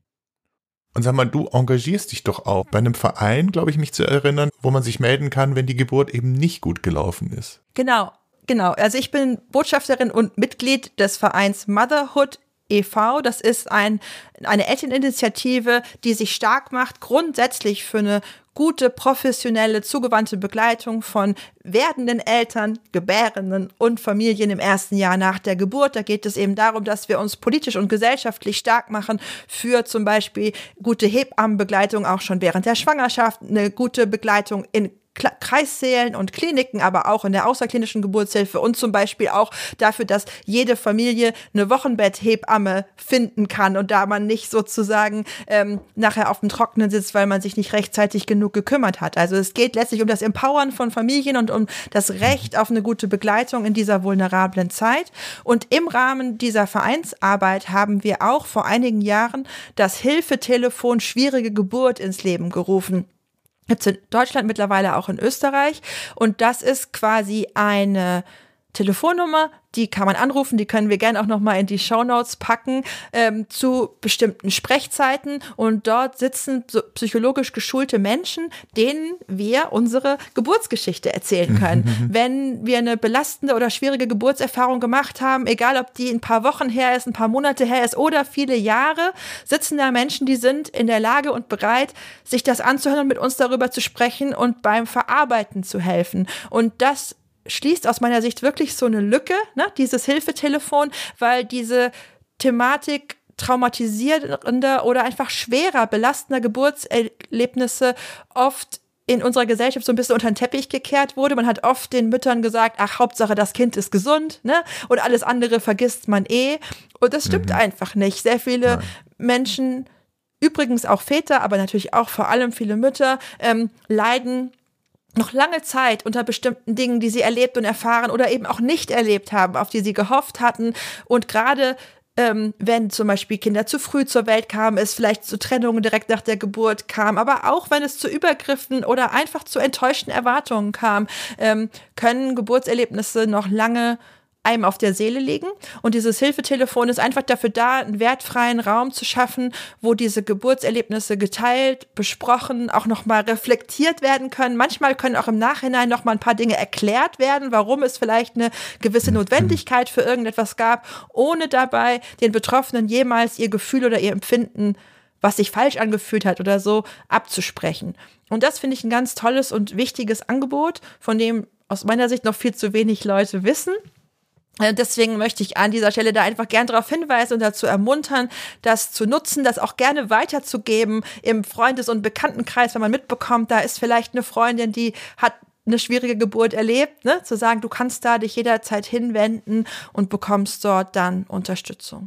Und sag mal, du engagierst dich doch auch bei einem Verein, glaube ich, mich zu erinnern, wo man sich melden kann, wenn die Geburt eben nicht gut gelaufen ist. Genau, genau. Also ich bin Botschafterin und Mitglied des Vereins Motherhood e V. Das ist ein, eine Elterninitiative, die sich stark macht, grundsätzlich für eine gute, professionelle, zugewandte Begleitung von werdenden Eltern, Gebärenden und Familien im ersten Jahr nach der Geburt. Da geht es eben darum, dass wir uns politisch und gesellschaftlich stark machen für zum Beispiel gute Hebammenbegleitung auch schon während der Schwangerschaft, eine gute Begleitung in Kreissälen und Kliniken, aber auch in der außerklinischen Geburtshilfe und zum Beispiel auch dafür, dass jede Familie eine Wochenbetthebamme finden kann und da man nicht sozusagen ähm, nachher auf dem Trockenen sitzt, weil man sich nicht rechtzeitig genug gekümmert hat. Also es geht letztlich um das Empowern von Familien und um das Recht auf eine gute Begleitung in dieser vulnerablen Zeit. Und im Rahmen dieser Vereinsarbeit haben wir auch vor einigen Jahren das Hilfetelefon Schwierige Geburt ins Leben gerufen. Gibt es in Deutschland, mittlerweile auch in Österreich. Und das ist quasi eine Telefonnummer, die kann man anrufen, die können wir gerne auch nochmal in die Shownotes packen, ähm, zu bestimmten Sprechzeiten. Und dort sitzen so psychologisch geschulte Menschen, denen wir unsere Geburtsgeschichte erzählen können. Wenn wir eine belastende oder schwierige Geburtserfahrung gemacht haben, egal ob die ein paar Wochen her ist, ein paar Monate her ist oder viele Jahre, sitzen da Menschen, die sind in der Lage und bereit, sich das anzuhören und mit uns darüber zu sprechen und beim Verarbeiten zu helfen. Und das schließt aus meiner Sicht wirklich so eine Lücke, ne, dieses Hilfetelefon, weil diese Thematik traumatisierender oder einfach schwerer, belastender Geburtserlebnisse oft in unserer Gesellschaft so ein bisschen unter den Teppich gekehrt wurde. Man hat oft den Müttern gesagt, ach, Hauptsache das Kind ist gesund, ne, und alles andere vergisst man eh. Und das stimmt mhm. einfach nicht. Sehr viele Nein. Menschen, übrigens auch Väter, aber natürlich auch vor allem viele Mütter, ähm, leiden noch lange Zeit unter bestimmten Dingen, die sie erlebt und erfahren oder eben auch nicht erlebt haben, auf die sie gehofft hatten. Und gerade ähm, wenn zum Beispiel Kinder zu früh zur Welt kamen, es vielleicht zu Trennungen direkt nach der Geburt kam, aber auch wenn es zu Übergriffen oder einfach zu enttäuschten Erwartungen kam, ähm, können Geburtserlebnisse noch lange einem auf der Seele liegen. Und dieses Hilfetelefon ist einfach dafür da, einen wertfreien Raum zu schaffen, wo diese Geburtserlebnisse geteilt, besprochen, auch nochmal reflektiert werden können. Manchmal können auch im Nachhinein nochmal ein paar Dinge erklärt werden, warum es vielleicht eine gewisse Notwendigkeit für irgendetwas gab, ohne dabei den Betroffenen jemals ihr Gefühl oder ihr Empfinden, was sich falsch angefühlt hat oder so, abzusprechen. Und das finde ich ein ganz tolles und wichtiges Angebot, von dem aus meiner Sicht noch viel zu wenig Leute wissen. Deswegen möchte ich an dieser Stelle da einfach gern darauf hinweisen und dazu ermuntern, das zu nutzen, das auch gerne weiterzugeben im Freundes- und Bekanntenkreis, wenn man mitbekommt, da ist vielleicht eine Freundin, die hat eine schwierige Geburt erlebt, ne? Zu sagen, du kannst da dich jederzeit hinwenden und bekommst dort dann Unterstützung.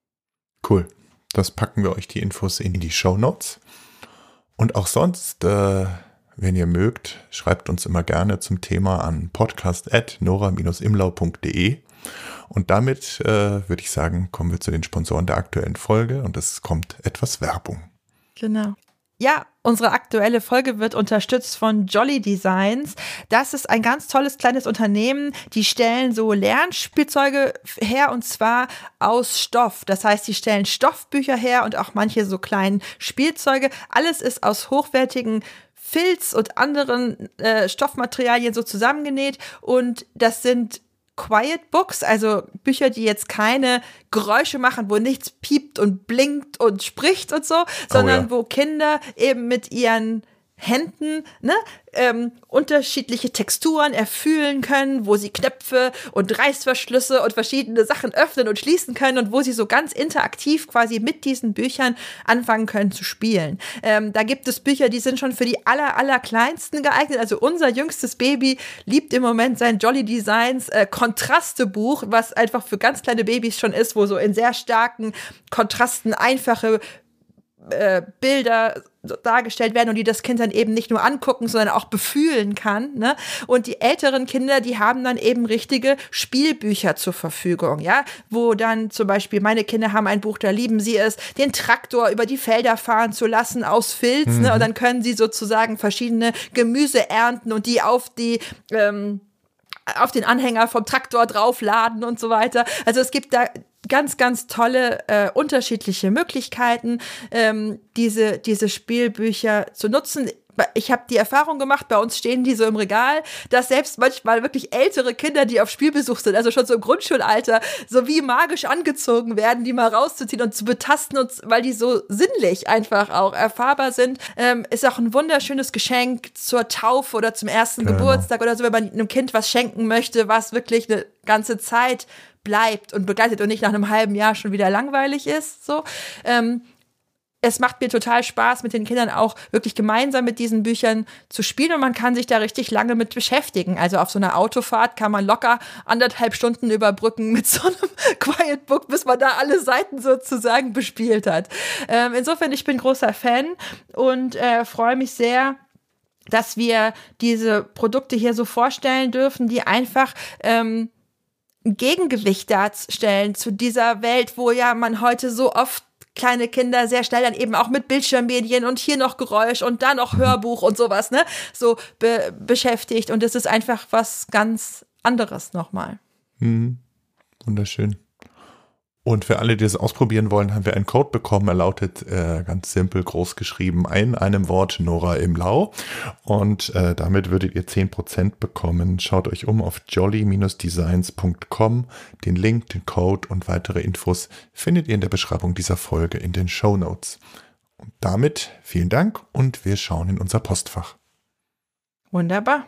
Cool. Das packen wir euch die Infos in die Shownotes. Und auch sonst, äh, wenn ihr mögt, schreibt uns immer gerne zum Thema an podcast at nora dash imlau punkt de. Und damit äh, würde ich sagen, kommen wir zu den Sponsoren der aktuellen Folge und es kommt etwas Werbung. Genau. Ja, unsere aktuelle Folge wird unterstützt von Jolly Designs. Das ist ein ganz tolles kleines Unternehmen. Die stellen so Lernspielzeuge her und zwar aus Stoff. Das heißt, die stellen Stoffbücher her und auch manche so kleinen Spielzeuge. Alles ist aus hochwertigen Filz und anderen äh, Stoffmaterialien so zusammengenäht und das sind Quiet Books, also Bücher, die jetzt keine Geräusche machen, wo nichts piept und blinkt und spricht und so, sondern oh ja. wo Kinder eben mit ihren Händen, ne, ähm, unterschiedliche Texturen erfühlen können, wo sie Knöpfe und Reißverschlüsse und verschiedene Sachen öffnen und schließen können und wo sie so ganz interaktiv quasi mit diesen Büchern anfangen können zu spielen. Ähm, da gibt es Bücher, die sind schon für die aller, aller Kleinsten geeignet. Also unser jüngstes Baby liebt im Moment sein Jolly Designs äh, Kontraste-Buch, was einfach für ganz kleine Babys schon ist, wo so in sehr starken Kontrasten einfache äh, Bilder dargestellt werden und die das Kind dann eben nicht nur angucken, sondern auch befühlen kann, ne? Und die älteren Kinder, die haben dann eben richtige Spielbücher zur Verfügung, ja, wo dann zum Beispiel meine Kinder haben ein Buch, da lieben sie es, den Traktor über die Felder fahren zu lassen aus Filz, mhm. ne? Und dann können sie sozusagen verschiedene Gemüse ernten und die auf die ähm, auf den Anhänger vom Traktor draufladen und so weiter. Also es gibt da ganz, ganz tolle äh, unterschiedliche Möglichkeiten, ähm, diese, diese Spielbücher zu nutzen. Ich habe die Erfahrung gemacht, bei uns stehen die so im Regal, dass selbst manchmal wirklich ältere Kinder, die auf Spielbesuch sind, also schon so im Grundschulalter, so wie magisch angezogen werden, die mal rauszuziehen und zu betasten, und, weil die so sinnlich einfach auch erfahrbar sind. Ähm, ist auch ein wunderschönes Geschenk zur Taufe oder zum ersten genau. Geburtstag oder so, wenn man einem Kind was schenken möchte, was wirklich eine ganze Zeit bleibt und begleitet und nicht nach einem halben Jahr schon wieder langweilig ist. So. Ähm, Es macht mir total Spaß, mit den Kindern auch wirklich gemeinsam mit diesen Büchern zu spielen, und man kann sich da richtig lange mit beschäftigen. Also auf so einer Autofahrt kann man locker anderthalb Stunden überbrücken mit so einem Quiet Book, bis man da alle Seiten sozusagen bespielt hat. Ähm, insofern, ich bin großer Fan und äh, freue mich sehr, dass wir diese Produkte hier so vorstellen dürfen, die einfach ähm, ein Gegengewicht darstellen zu dieser Welt, wo ja man heute so oft kleine Kinder sehr schnell dann eben auch mit Bildschirmmedien und hier noch Geräusch und da noch Hörbuch und sowas, ne, so be- beschäftigt. Und es ist einfach was ganz anderes nochmal. Mhm. Wunderschön. Und für alle, die das ausprobieren wollen, haben wir einen Code bekommen. Er lautet äh, ganz simpel groß geschrieben in einem Wort Nora Imlau. Und äh, damit würdet ihr zehn Prozent bekommen. Schaut euch um auf jolly Bindestrich designs Punkt com. Den Link, den Code und weitere Infos findet ihr in der Beschreibung dieser Folge in den Shownotes. Und damit vielen Dank und wir schauen in unser Postfach. Wunderbar.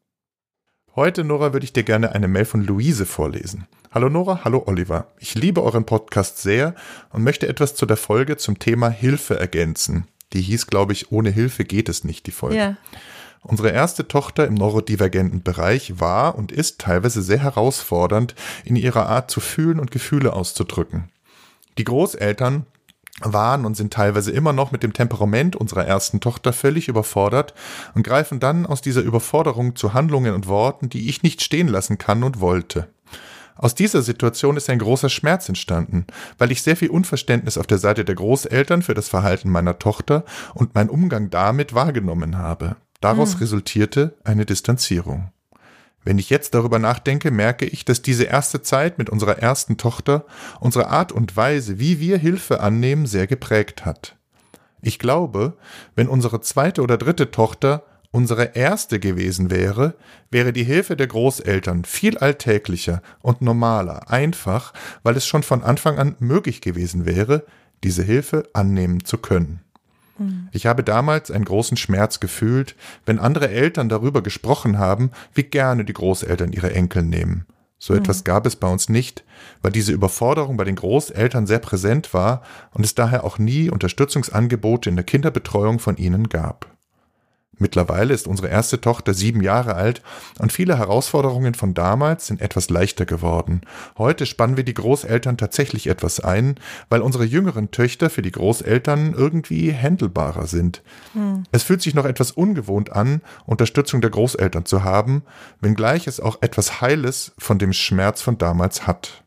Heute, Nora, würde ich dir gerne eine Mail von Luise vorlesen. Hallo Nora, hallo Oliver. Ich liebe euren Podcast sehr und möchte etwas zu der Folge zum Thema Hilfe ergänzen. Die hieß, glaube ich, ohne Hilfe geht es nicht, die Folge. Ja. Unsere erste Tochter im neurodivergenten Bereich war und ist teilweise sehr herausfordernd in ihrer Art zu fühlen und Gefühle auszudrücken. Die Großeltern waren und sind teilweise immer noch mit dem Temperament unserer ersten Tochter völlig überfordert und greifen dann aus dieser Überforderung zu Handlungen und Worten, die ich nicht stehen lassen kann und wollte. Aus dieser Situation ist ein großer Schmerz entstanden, weil ich sehr viel Unverständnis auf der Seite der Großeltern für das Verhalten meiner Tochter und meinen Umgang damit wahrgenommen habe. Daraus mhm. resultierte eine Distanzierung. Wenn ich jetzt darüber nachdenke, merke ich, dass diese erste Zeit mit unserer ersten Tochter unsere Art und Weise, wie wir Hilfe annehmen, sehr geprägt hat. Ich glaube, wenn unsere zweite oder dritte Tochter unsere erste gewesen wäre, wäre die Hilfe der Großeltern viel alltäglicher und normaler, einfach, weil es schon von Anfang an möglich gewesen wäre, diese Hilfe annehmen zu können. Ich habe damals einen großen Schmerz gefühlt, wenn andere Eltern darüber gesprochen haben, wie gerne die Großeltern ihre Enkel nehmen. So mhm. etwas gab es bei uns nicht, weil diese Überforderung bei den Großeltern sehr präsent war und es daher auch nie Unterstützungsangebote in der Kinderbetreuung von ihnen gab. Mittlerweile ist unsere erste Tochter sieben Jahre alt und viele Herausforderungen von damals sind etwas leichter geworden. Heute spannen wir die Großeltern tatsächlich etwas ein, weil unsere jüngeren Töchter für die Großeltern irgendwie händelbarer sind. Hm. Es fühlt sich noch etwas ungewohnt an, Unterstützung der Großeltern zu haben, wenngleich es auch etwas Heiles von dem Schmerz von damals hat.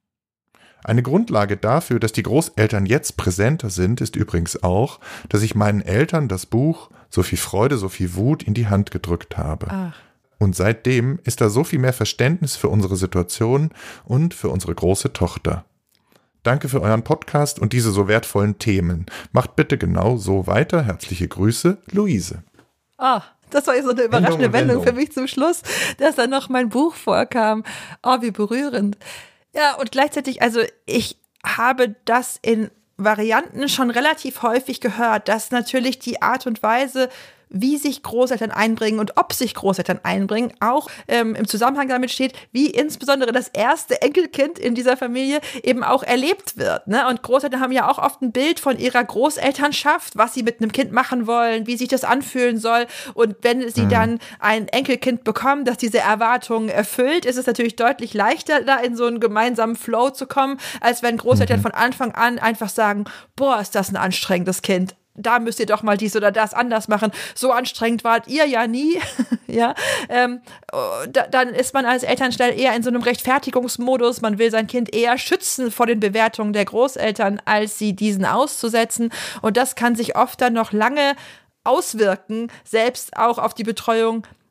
Eine Grundlage dafür, dass die Großeltern jetzt präsenter sind, ist übrigens auch, dass ich meinen Eltern das Buch So viel Freude, so viel Wut in die Hand gedrückt habe. Ach. Und seitdem ist da so viel mehr Verständnis für unsere Situation und für unsere große Tochter. Danke für euren Podcast und diese so wertvollen Themen. Macht bitte genau so weiter. Herzliche Grüße, Luise. Ah, das war jetzt so eine überraschende Wendung, Wendung für mich zum Schluss, dass dann noch mein Buch vorkam. Oh, wie berührend. Ja, und gleichzeitig, also ich habe das in Varianten schon relativ häufig gehört, dass natürlich die Art und Weise, wie sich Großeltern einbringen und ob sich Großeltern einbringen, auch ähm, im Zusammenhang damit steht, wie insbesondere das erste Enkelkind in dieser Familie eben auch erlebt wird. Ne? Und Großeltern haben ja auch oft ein Bild von ihrer Großelternschaft, was sie mit einem Kind machen wollen, wie sich das anfühlen soll. Und wenn sie mhm. dann ein Enkelkind bekommen, das diese Erwartungen erfüllt, ist es natürlich deutlich leichter, da in so einen gemeinsamen Flow zu kommen, als wenn Großeltern mhm. von Anfang an einfach sagen, boah, ist das ein anstrengendes Kind. Da müsst ihr doch mal dies oder das anders machen. So anstrengend wart ihr ja nie. ja, ähm, da, dann ist man als Eltern schnell eher in so einem Rechtfertigungsmodus. Man will sein Kind eher schützen vor den Bewertungen der Großeltern, als sie diesen auszusetzen. Und das kann sich oft dann noch lange auswirken, selbst auch auf die Betreuung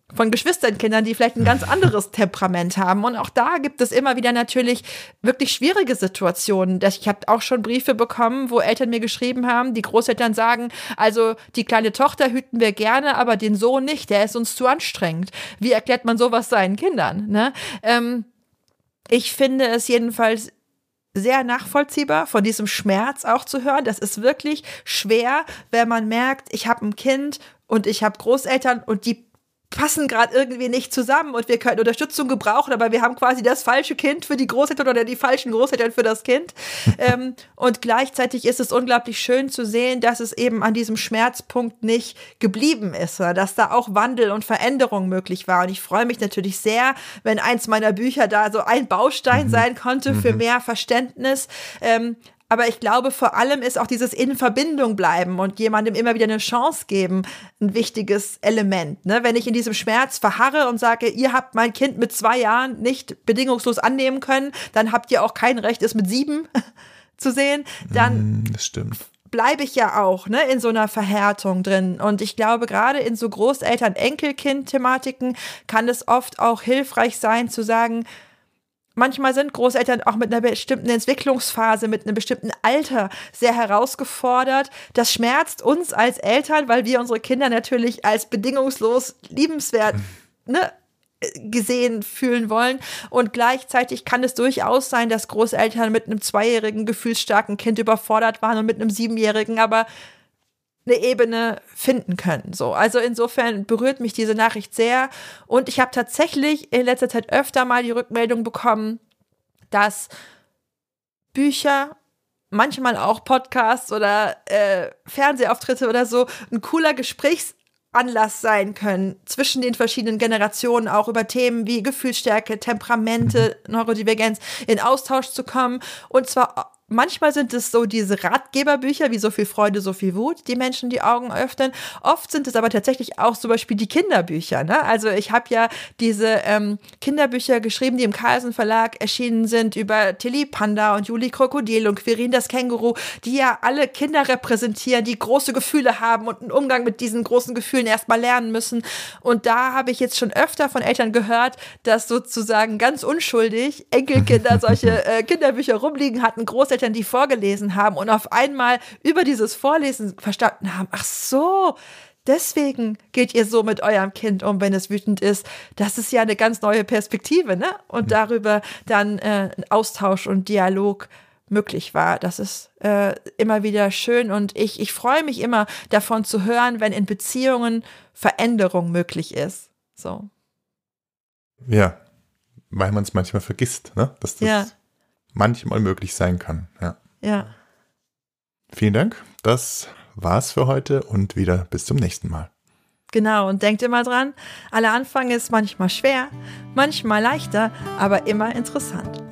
von Geschwisterkindern, die vielleicht ein ganz anderes Temperament haben. Und auch da gibt es immer wieder natürlich wirklich schwierige Situationen. Ich habe auch schon Briefe bekommen, wo Eltern mir geschrieben haben, die Großeltern sagen, also die kleine Tochter hüten wir gerne, aber den Sohn nicht, der ist uns zu anstrengend. Wie erklärt man sowas seinen Kindern? Ne? Ähm, ich finde es jedenfalls sehr nachvollziehbar, von diesem Schmerz auch zu hören. Das ist wirklich schwer, wenn man merkt, ich habe ein Kind und ich habe Großeltern und die passen gerade irgendwie nicht zusammen und wir können Unterstützung gebrauchen, aber wir haben quasi das falsche Kind für die Großeltern oder die falschen Großeltern für das Kind. ähm, und gleichzeitig ist es unglaublich schön zu sehen, dass es eben an diesem Schmerzpunkt nicht geblieben ist, dass da auch Wandel und Veränderung möglich war. Und ich freue mich natürlich sehr, wenn eins meiner Bücher da so ein Baustein mhm. sein konnte für mhm. mehr Verständnis. Ähm, Aber ich glaube, vor allem ist auch dieses in Verbindung bleiben und jemandem immer wieder eine Chance geben ein wichtiges Element. Ne? Wenn ich in diesem Schmerz verharre und sage, ihr habt mein Kind mit zwei Jahren nicht bedingungslos annehmen können, dann habt ihr auch kein Recht, es mit sieben zu sehen, dann das stimmt. bleibe ich ja auch ne, in so einer Verhärtung drin. Und ich glaube, gerade in so Großeltern-Enkelkind-Thematiken kann es oft auch hilfreich sein, zu sagen, manchmal sind Großeltern auch mit einer bestimmten Entwicklungsphase, mit einem bestimmten Alter sehr herausgefordert. Das schmerzt uns als Eltern, weil wir unsere Kinder natürlich als bedingungslos liebenswert ne, gesehen fühlen wollen. Und gleichzeitig kann es durchaus sein, dass Großeltern mit einem zweijährigen, gefühlsstarken Kind überfordert waren und mit einem siebenjährigen aber eine Ebene finden können. So, also insofern berührt mich diese Nachricht sehr. Und ich habe tatsächlich in letzter Zeit öfter mal die Rückmeldung bekommen, dass Bücher, manchmal auch Podcasts oder äh, Fernsehauftritte oder so, ein cooler Gesprächsanlass sein können zwischen den verschiedenen Generationen, auch über Themen wie Gefühlsstärke, Temperamente, Neurodivergenz in Austausch zu kommen. Und zwar manchmal sind es so diese Ratgeberbücher wie So viel Freude, so viel Wut, die Menschen die Augen öffnen. Oft sind es aber tatsächlich auch zum Beispiel die Kinderbücher. Ne? Also ich habe ja diese ähm, Kinderbücher geschrieben, die im Carlsen Verlag erschienen sind über Tilly Panda und Juli Krokodil und Quirin das Känguru, die ja alle Kinder repräsentieren, die große Gefühle haben und einen Umgang mit diesen großen Gefühlen erstmal lernen müssen. Und da habe ich jetzt schon öfter von Eltern gehört, dass sozusagen ganz unschuldig Enkelkinder solche äh, Kinderbücher rumliegen hatten, Großeltern, die vorgelesen haben und auf einmal über dieses Vorlesen verstanden haben, ach so, deswegen geht ihr so mit eurem Kind um, wenn es wütend ist. Das ist ja eine ganz neue Perspektive, ne? Und darüber dann äh, ein Austausch und Dialog möglich war. Das ist äh, immer wieder schön und ich, ich freue mich immer davon zu hören, wenn in Beziehungen Veränderung möglich ist. So. Ja, weil man es manchmal vergisst, ne? Dass das ja. manchmal möglich sein kann. Ja. Ja. Vielen Dank. Das war's für heute und wieder bis zum nächsten Mal. Genau, und denkt immer dran, aller Anfang ist manchmal schwer, manchmal leichter, aber immer interessant.